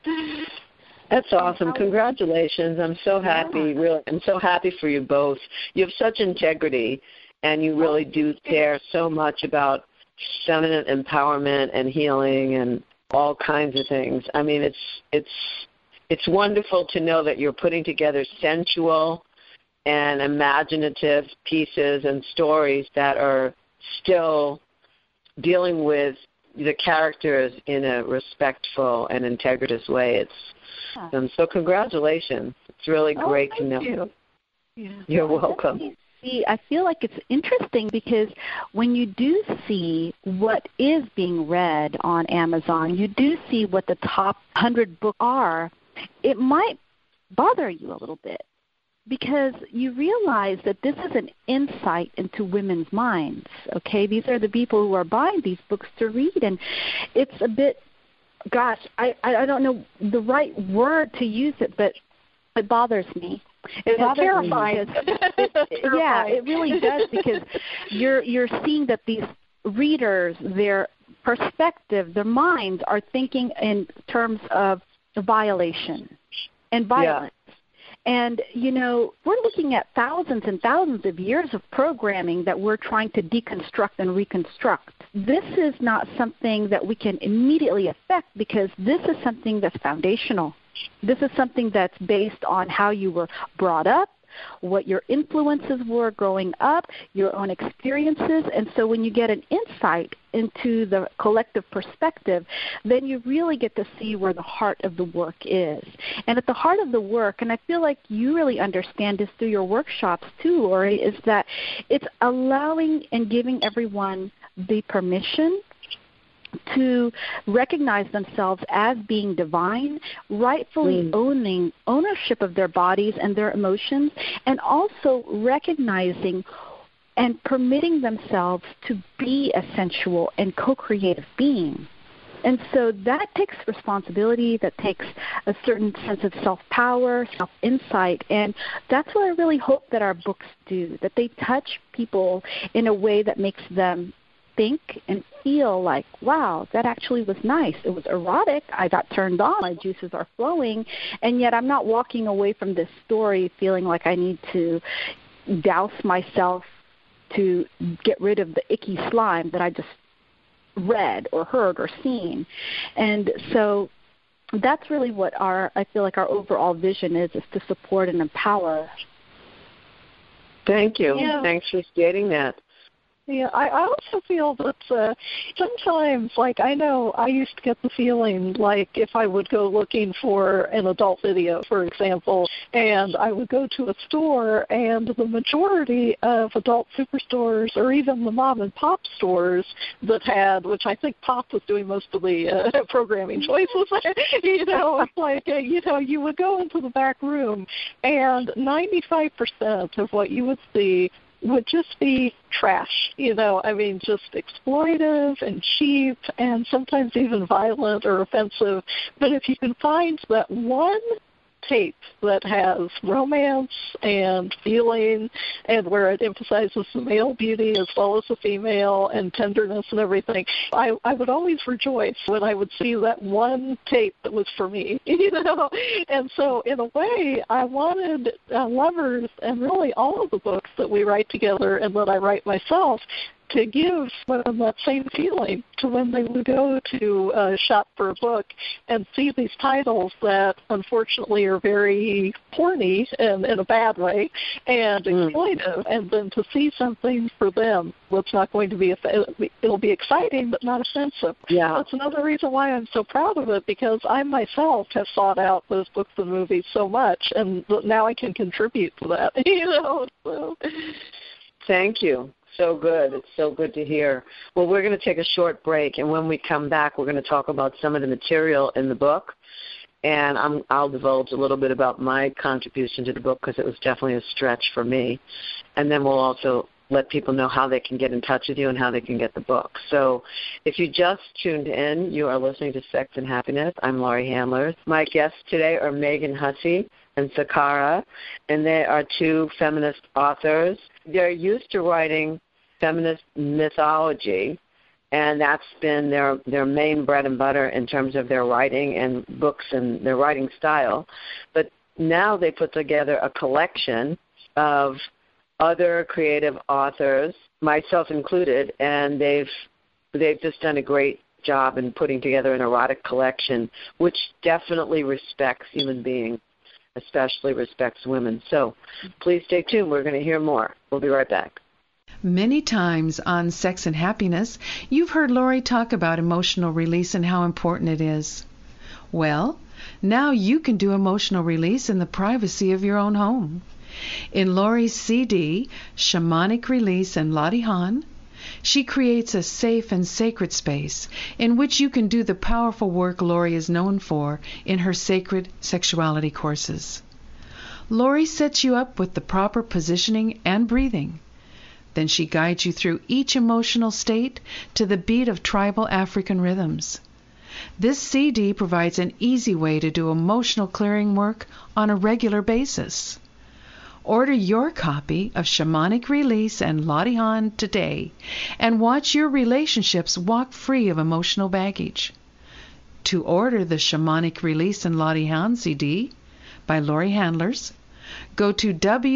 That's awesome. Congratulations. I'm so happy. Really, I'm so happy for you both. You have such integrity, and you really do care so much about feminine empowerment and healing and all kinds of things. I mean, it's wonderful to know that you're putting together sensual and imaginative pieces and stories that are still dealing with the characters in a respectful and integrative way. So congratulations. It's really great to know. You. Yeah. You're welcome. I feel like it's interesting because when you do see what is being read on Amazon, you do see what the top 100 books are, it might bother you a little bit because you realize that this is an insight into women's minds, okay? These are the people who are buying these books to read, and it's a bit, gosh, I don't know the right word to use it, but it bothers me. It's terrifying. Yeah, it really does, because you're seeing that these readers, their perspective, their minds are thinking in terms of violation and violence. Yeah. And, we're looking at thousands and thousands of years of programming that we're trying to deconstruct and reconstruct. This is not something that we can immediately affect because this is something that's foundational. This is something that's based on how you were brought up, what your influences were growing up, your own experiences. And so when you get an insight into the collective perspective, then you really get to see where the heart of the work is. And at the heart of the work, and I feel like you really understand this through your workshops too, Lori, is that it's allowing and giving everyone the permission to recognize themselves as being divine, rightfully owning ownership of their bodies and their emotions, and also recognizing and permitting themselves to be a sensual and co-creative being. And so that takes responsibility, that takes a certain sense of self-power, self-insight, and that's what I really hope that our books do, that they touch people in a way that makes them think and feel like, wow, that actually was nice. It was erotic. I got turned on. My juices are flowing. And yet I'm not walking away from this story feeling like I need to douse myself to get rid of the icky slime that I just read or heard or seen. And so that's really what I feel like our overall vision is to support and empower. Thank you. Yeah. Thanks for stating that. Yeah, I also feel that sometimes, like I know I used to get the feeling like if I would go looking for an adult video, for example, and I would go to a store and the majority of adult superstores or even the mom and pop stores that had, which I think Pop was doing most of the programming choices, you would go into the back room and 95% of what you would see would just be trash, just exploitive and cheap and sometimes even violent or offensive. But if you can find that one tape that has romance and feeling, and where it emphasizes the male beauty as well as the female and tenderness and everything, I would always rejoice when I would see that one tape that was for me, And so in a way, I wanted Lovers and really all of the books that we write together and that I write myself to give them that same feeling to when they would go to shop for a book and see these titles that unfortunately are very porny and in a bad way and exploitive, and then to see something for them that's not going to be, it'll be exciting but not offensive. Yeah. That's another reason why I'm so proud of it, because I myself have sought out those books and movies so much, and now I can contribute to that. So. Thank you. So good. It's so good to hear. Well, we're going to take a short break, and when we come back, we're going to talk about some of the material in the book, and I'll divulge a little bit about my contribution to the book because it was definitely a stretch for me, and then we'll also let people know how they can get in touch with you and how they can get the book. So if you just tuned in, you are listening to Sex and Happiness. I'm Laurie Handler. My guests today are Megan Hussey and Sakara, and they are two feminist authors. They're used to writing feminist mythology, and that's been their main bread and butter in terms of their writing and books and their writing style. But now they put together a collection of other creative authors, myself included, and they've just done a great job in putting together an erotic collection, which definitely respects human beings, especially respects women. So please stay tuned. We're going to hear more. We'll be right back. Many times on Sex and Happiness, you've heard Laurie talk about emotional release and how important it is. Well, now you can do emotional release in the privacy of your own home. In Laurie's CD, Shamanic Release and Lottie Hahn, she creates a safe and sacred space in which you can do the powerful work Laurie is known for in her sacred sexuality courses. Laurie sets you up with the proper positioning and breathing. Then she guides you through each emotional state to the beat of tribal African rhythms. This CD provides an easy way to do emotional clearing work on a regular basis. Order your copy of Shamanic Release and Lottie Hahn today and watch your relationships walk free of emotional baggage. To order the Shamanic Release and Lottie Hahn CD by Laurie Handlers, go to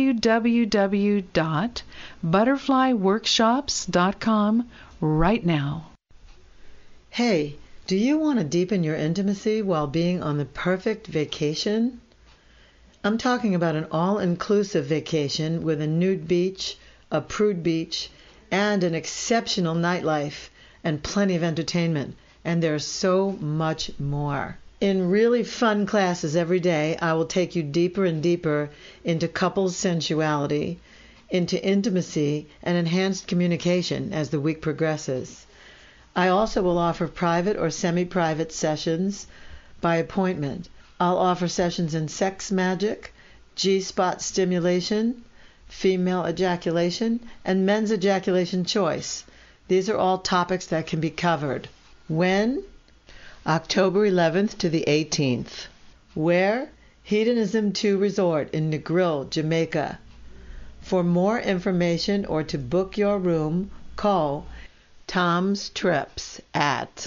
www.butterflyworkshops.com right now. Hey, do you want to deepen your intimacy while being on the perfect vacation? I'm talking about an all-inclusive vacation with a nude beach, a prude beach, and an exceptional nightlife and plenty of entertainment. And there's so much more. In really fun classes every day, I will take you deeper and deeper into couples sensuality, into intimacy, and enhanced communication as the week progresses. I also will offer private or semi-private sessions by appointment. I'll offer sessions in sex magic, G-spot stimulation, female ejaculation, and men's ejaculation choice. These are all topics that can be covered. When? October 11th to the 18th. Where? Hedonism 2 Resort in Negril, Jamaica. For more information or to book your room, call Tom's Trips at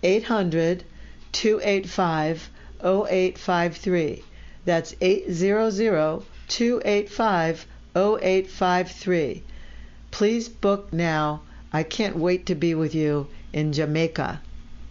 800-285-0853. That's 800-285-0853. Please book now. I can't wait to be with you in Jamaica.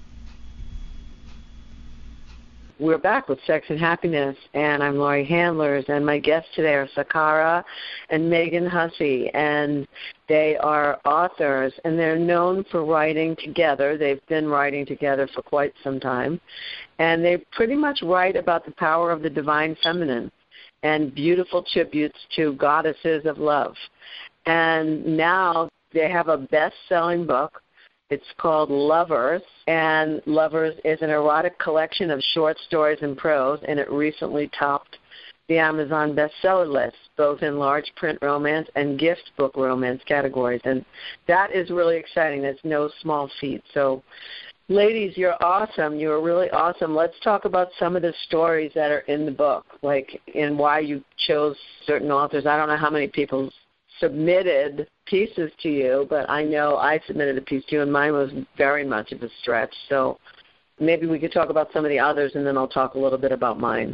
We're back with Sex and Happiness, and I'm Laurie Handlers, and my guests today are Sakara and Megan Hussey, and they are authors, and they're known for writing together. They've been writing together for quite some time, and they pretty much write about the power of the divine feminine and beautiful tributes to goddesses of love. And now they have a best-selling book. It's called Lovers, and Lovers is an erotic collection of short stories and prose, and it recently topped the Amazon bestseller list, both in large print romance and gift book romance categories. And that is really exciting. That's no small feat. So Ladies, you're awesome. You're really awesome. Let's talk about some of the stories that are in the book, like, and why you chose certain authors. I don't know how many people submitted pieces to you, but I know I submitted a piece to you, and mine was very much of a stretch. So maybe we could talk about some of the others, and then I'll talk a little bit about mine.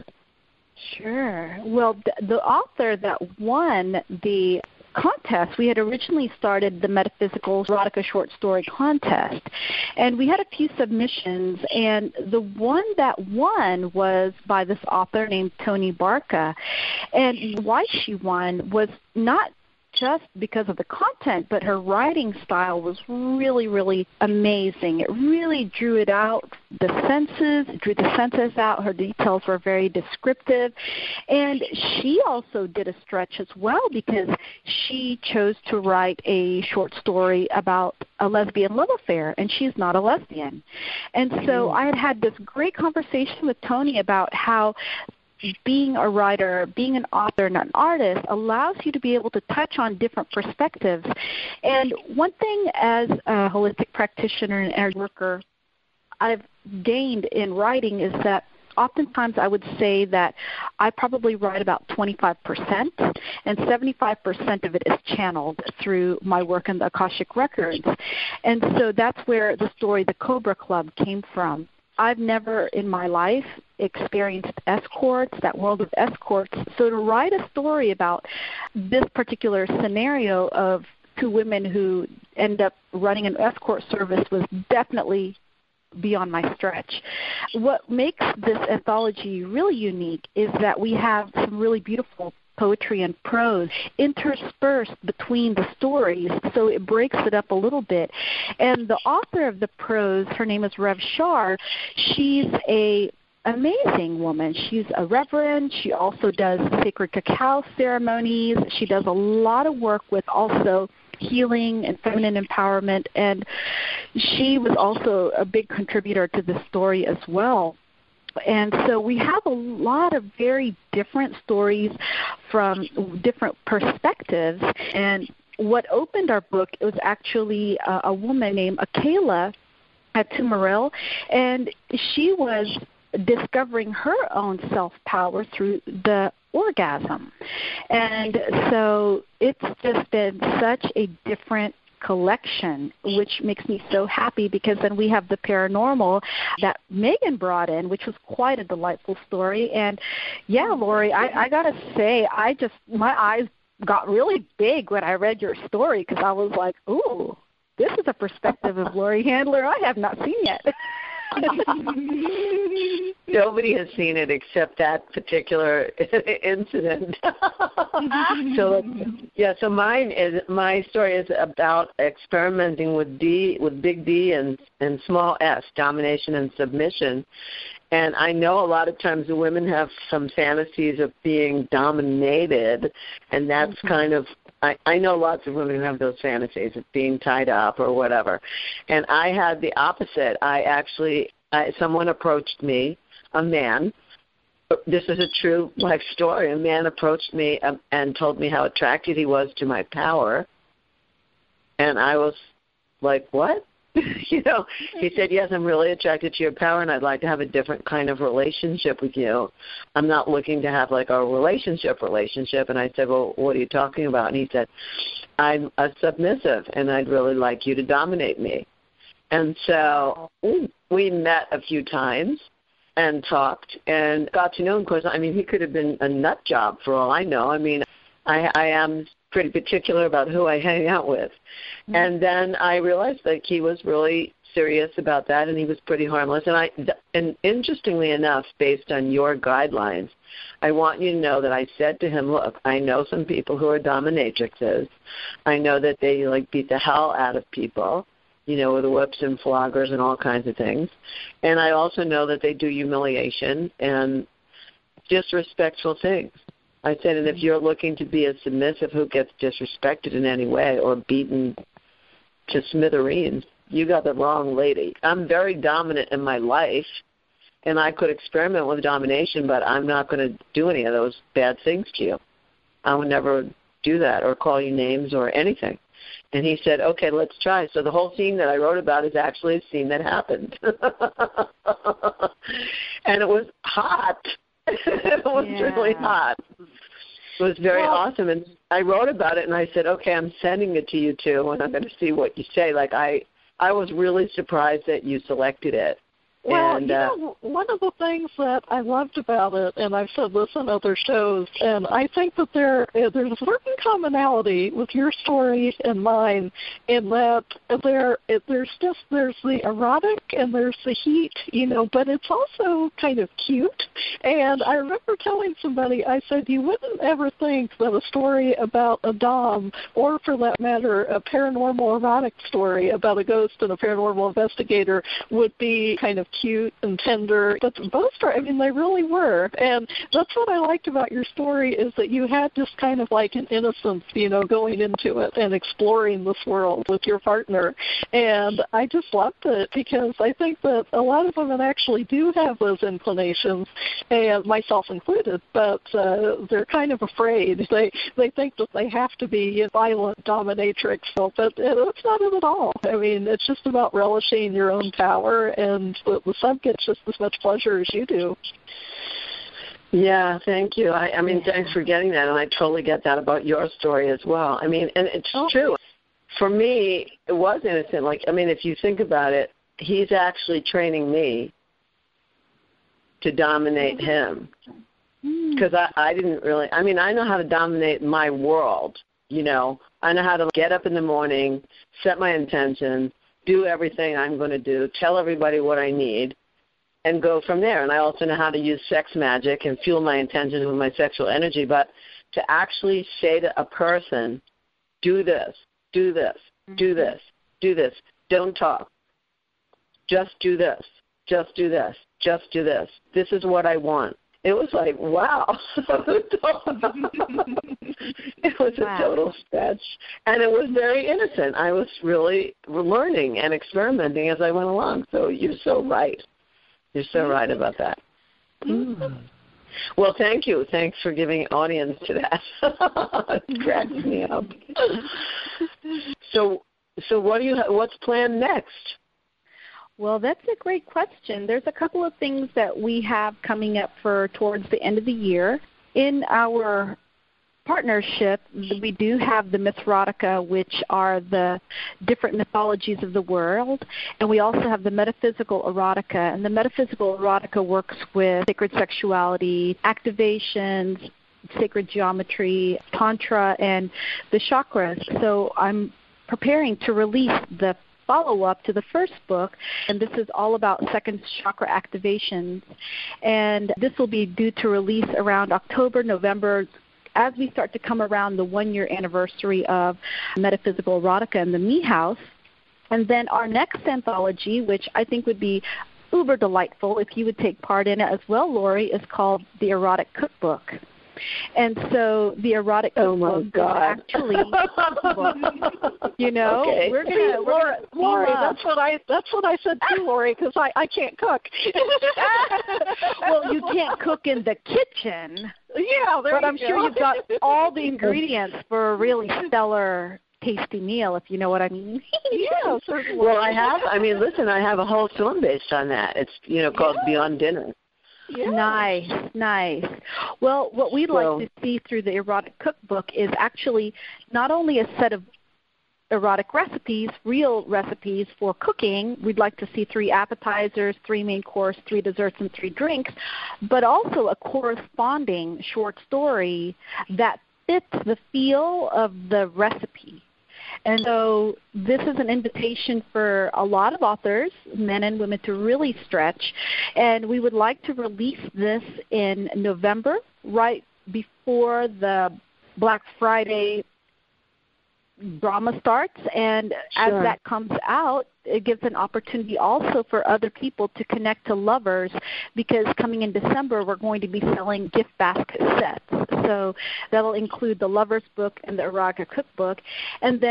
Sure. Well, the author that won the contest, we had originally started the Metaphysical Erotica Short Story Contest, and we had a few submissions, and the one that won was by this author named Toni Barca. And why she won was not just because of the content, but her writing style was really, really amazing. It really drew it out, drew the senses out. Her details were very descriptive. And she also did a stretch as well, because she chose to write a short story about a lesbian love affair, and she's not a lesbian. And so I had this great conversation with Toni about how being a writer, being an author and an artist allows you to be able to touch on different perspectives. And one thing as a holistic practitioner and energy worker I've gained in writing is that oftentimes I would say that I probably write about 25%, and 75% of it is channeled through my work in the Akashic Records. And so that's where the story, The Cobra Club, came from. I've never in my life experienced escorts, that world of escorts. So to write a story about this particular scenario of two women who end up running an escort service was definitely beyond my stretch. What makes this anthology really unique is that we have some really beautiful poetry and prose interspersed between the stories, so it breaks it up a little bit. And the author of the prose, her name is Rev Shar. She's a amazing woman. She's a reverend. She also does sacred cacao ceremonies. She does a lot of work with also healing and feminine empowerment, and she was also a big contributor to the story as well. And so we have a lot of very different stories from different perspectives. And what opened our book, it was actually a woman named Akela Atumarel, and she was discovering her own self-power through the orgasm. And so it's just been such a different collection, which makes me so happy, because then we have the paranormal that Megan brought in, which was quite a delightful story. And yeah, Lori, I gotta say, my eyes got really big when I read your story, because I was like, ooh, this is a perspective of Lori Handler I have not seen yet. Nobody has seen it except that particular incident. So my story is about experimenting with big D and small S, domination and submission. And I know a lot of times the women have some fantasies of being dominated, and that's kind of, I know lots of women who have those fantasies of being tied up or whatever. And I had the opposite. Someone approached me, a man. This is a true life story. A man approached me and told me how attracted he was to my power. And I was like, what? He said, yes, I'm really attracted to your power, and I'd like to have a different kind of relationship with you. I'm not looking to have like a relationship. And I said, well, what are you talking about? And he said, I'm a submissive, and I'd really like you to dominate me. And so we met a few times and talked and got to know him. Of course, he could have been a nut job for all I know. I am pretty particular about who I hang out with. Mm-hmm. And then I realized that he was really serious about that, and he was pretty harmless. And interestingly enough, based on your guidelines, I want you to know that I said to him, look, I know some people who are dominatrixes. I know that they beat the hell out of people, with whips and floggers and all kinds of things. And I also know that they do humiliation and disrespectful things. I said, and if you're looking to be a submissive who gets disrespected in any way or beaten to smithereens, you got the wrong lady. I'm very dominant in my life, and I could experiment with domination, but I'm not going to do any of those bad things to you. I would never do that or call you names or anything. And he said, okay, let's try. So the whole scene that I wrote about is actually a scene that happened. And it was hot. It was really hot. It was very awesome. And I wrote about it, and I said, okay, I'm sending it to you two, and I'm going to see what you say. Like, I was really surprised that you selected it. Well, and, one of the things that I loved about it, and I've said this in other shows, and I think that there's a certain commonality with your story and mine in that there's the erotic and there's the heat, but it's also kind of cute. And I remember telling somebody, I said, you wouldn't ever think that a story about a dom, or for that matter, a paranormal erotic story about a ghost and a paranormal investigator would be kind of cute and tender, but both they really were. And that's what I liked about your story, is that you had just kind of like an innocence, going into it and exploring this world with your partner. And I just loved it, because I think that a lot of women actually do have those inclinations, and myself included, but they're kind of afraid. They think that they have to be a violent dominatrix, but it's not it at all. I mean, it's just about relishing your own power, and the sub gets just as much pleasure as you do. Yeah, thank you. I mean, thanks for getting that, and I totally get that about your story as well. I mean, and it's true. For me, it was innocent. Like, I mean, if you think about it, he's actually training me to dominate him. Because I didn't really, I mean, I know how to dominate my world, I know how to get up in the morning, set my intention, do everything I'm going to do, tell everybody what I need, and go from there. And I also know how to use sex magic and fuel my intentions with my sexual energy. But to actually say to a person, do this, do this, do this, do this, don't talk, just do this, just do this, just do this, this is what I want. It was like, wow. It was a total stretch. And it was very innocent. I was really learning and experimenting as I went along. So you're so right. You're so right about that. Well, thank you. Thanks for giving audience to that. It cracks me up. So what's planned next? Well, that's a great question. There's a couple of things that we have coming up for towards the end of the year. In our partnership, we do have the Mythrotica, which are the different mythologies of the world, and we also have the metaphysical erotica. And the metaphysical erotica works with sacred sexuality, activations, sacred geometry, tantra, and the chakras. So I'm preparing to release the follow-up to the first book, and this is all about second chakra activations. And this will be due to release around October, November, as we start to come around the 1-year anniversary of Metaphysical Erotica in the Me House. And then our next anthology, which I think would be uber delightful if you would take part in it as well, Lori, is called The Erotic Cookbook. And so the erotic cookbook is actually Okay. Lori, that's what I said too, Lori, because I can't cook. Well, you can't cook in the kitchen. Yeah, but I'm sure you've got all the ingredients for a really stellar, tasty meal, if you know what I mean. Yeah, certainly. Well, I have a whole film based on that. It's called Beyond Dinner. Yeah. Nice. Well, what we'd like to see through the erotic cookbook is actually not only a set of erotic recipes, real recipes for cooking. We'd like to see 3 appetizers, 3 main course, 3 desserts, and 3 drinks, but also a corresponding short story that fits the feel of the recipe. And so this is an invitation for a lot of authors, men and women, to really stretch. And we would like to release this in November, right before the Black Friday drama starts. And as that comes out, it gives an opportunity also for other people to connect to lovers, because coming in December, we're going to be selling gift basket sets. So that'll include the Lover's Book and the Erotica Cookbook. And then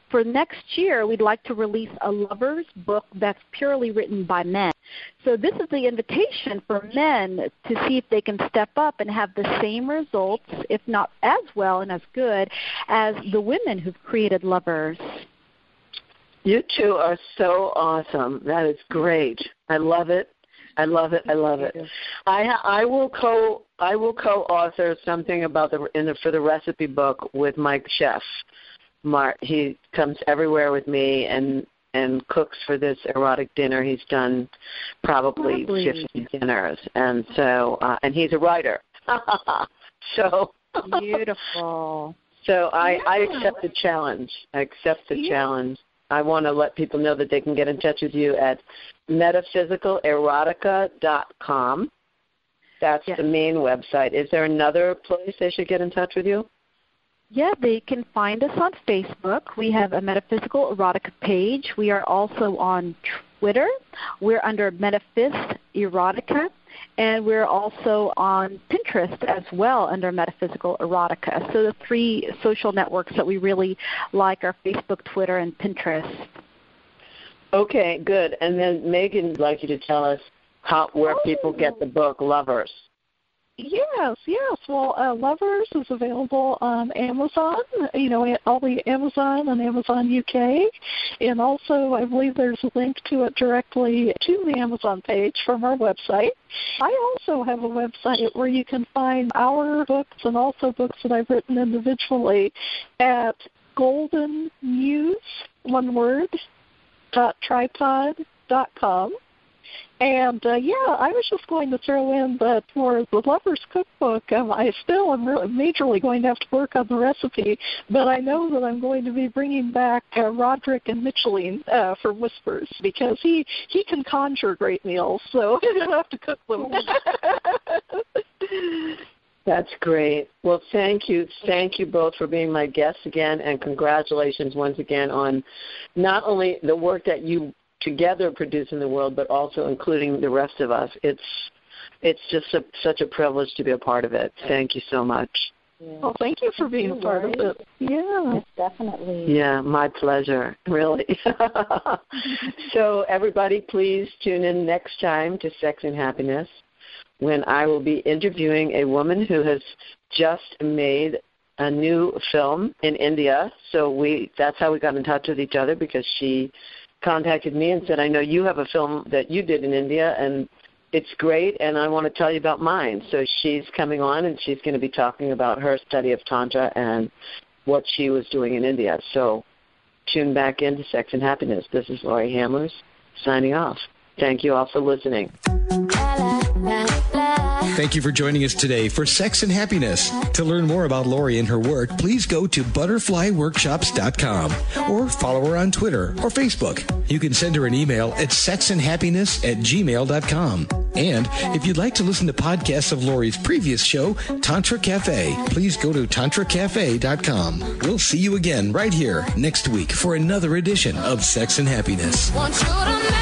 for next year, we'd like to release a lover's book that's purely written by men. So this is the invitation for men to see if they can step up and have the same results, if not as well and as good, as the women who've created lovers. You two are so awesome. That is great. I love it. I love it. I love it. I will co-author something about for the recipe book with Mike Chef. He comes everywhere with me and cooks for this erotic dinner. He's done probably 50 dinners, and so and he's a writer. So beautiful. So I accept the challenge. Challenge. I want to let people know that they can get in touch with you at metaphysicalerotica.com. That's the main website. Is there another place they should get in touch with you? Yeah, they can find us on Facebook. We have a Metaphysical Erotica page. We are also on Twitter. We're under Metaphys Erotica. And we're also on Pinterest as well under Metaphysical Erotica. So the 3 social networks that we really like are Facebook, Twitter, and Pinterest. Okay, good. And then Megan would like you to tell us where people get the book Lovers. Yes. Well, Lovers is available on Amazon, all the Amazon and Amazon UK. And also, I believe there's a link to it directly to the Amazon page from our website. I also have a website where you can find our books and also books that I've written individually at goldenmuse.tripod.com. And, I was just going to throw in that for the Lover's Cookbook, I still am really majorly going to have to work on the recipe, but I know that I'm going to be bringing back Roderick and Micheline for Whispers because he can conjure great meals, so I don't have to cook them. That's great. Well, thank you. Thank you both for being my guests again, and congratulations once again on not only the work that you together produce in the world, but also including the rest of us. It's just such a privilege to be a part of it. Thank you so much. Yeah. Well, thank you for being a part of it. Yeah. Yes, definitely. Yeah, my pleasure, really. So everybody, please tune in next time to Sex and Happiness, when I will be interviewing a woman who has just made a new film in India. So that's how we got in touch with each other, because she contacted me and said, I know you have a film that you did in India, and it's great, and I want to tell you about mine. So she's coming on, and she's going to be talking about her study of Tantra and what she was doing in India. So tune back into Sex and Happiness. This is Laurie Handlers signing off. Thank you all for listening. Thank you for joining us today for Sex and Happiness. To learn more about Laurie and her work, please go to butterflyworkshops.com or follow her on Twitter or Facebook. You can send her an email at sexandhappiness@gmail.com. And if you'd like to listen to podcasts of Laurie's previous show, Tantra Cafe, please go to tantracafe.com. We'll see you again right here next week for another edition of Sex and Happiness. Want you to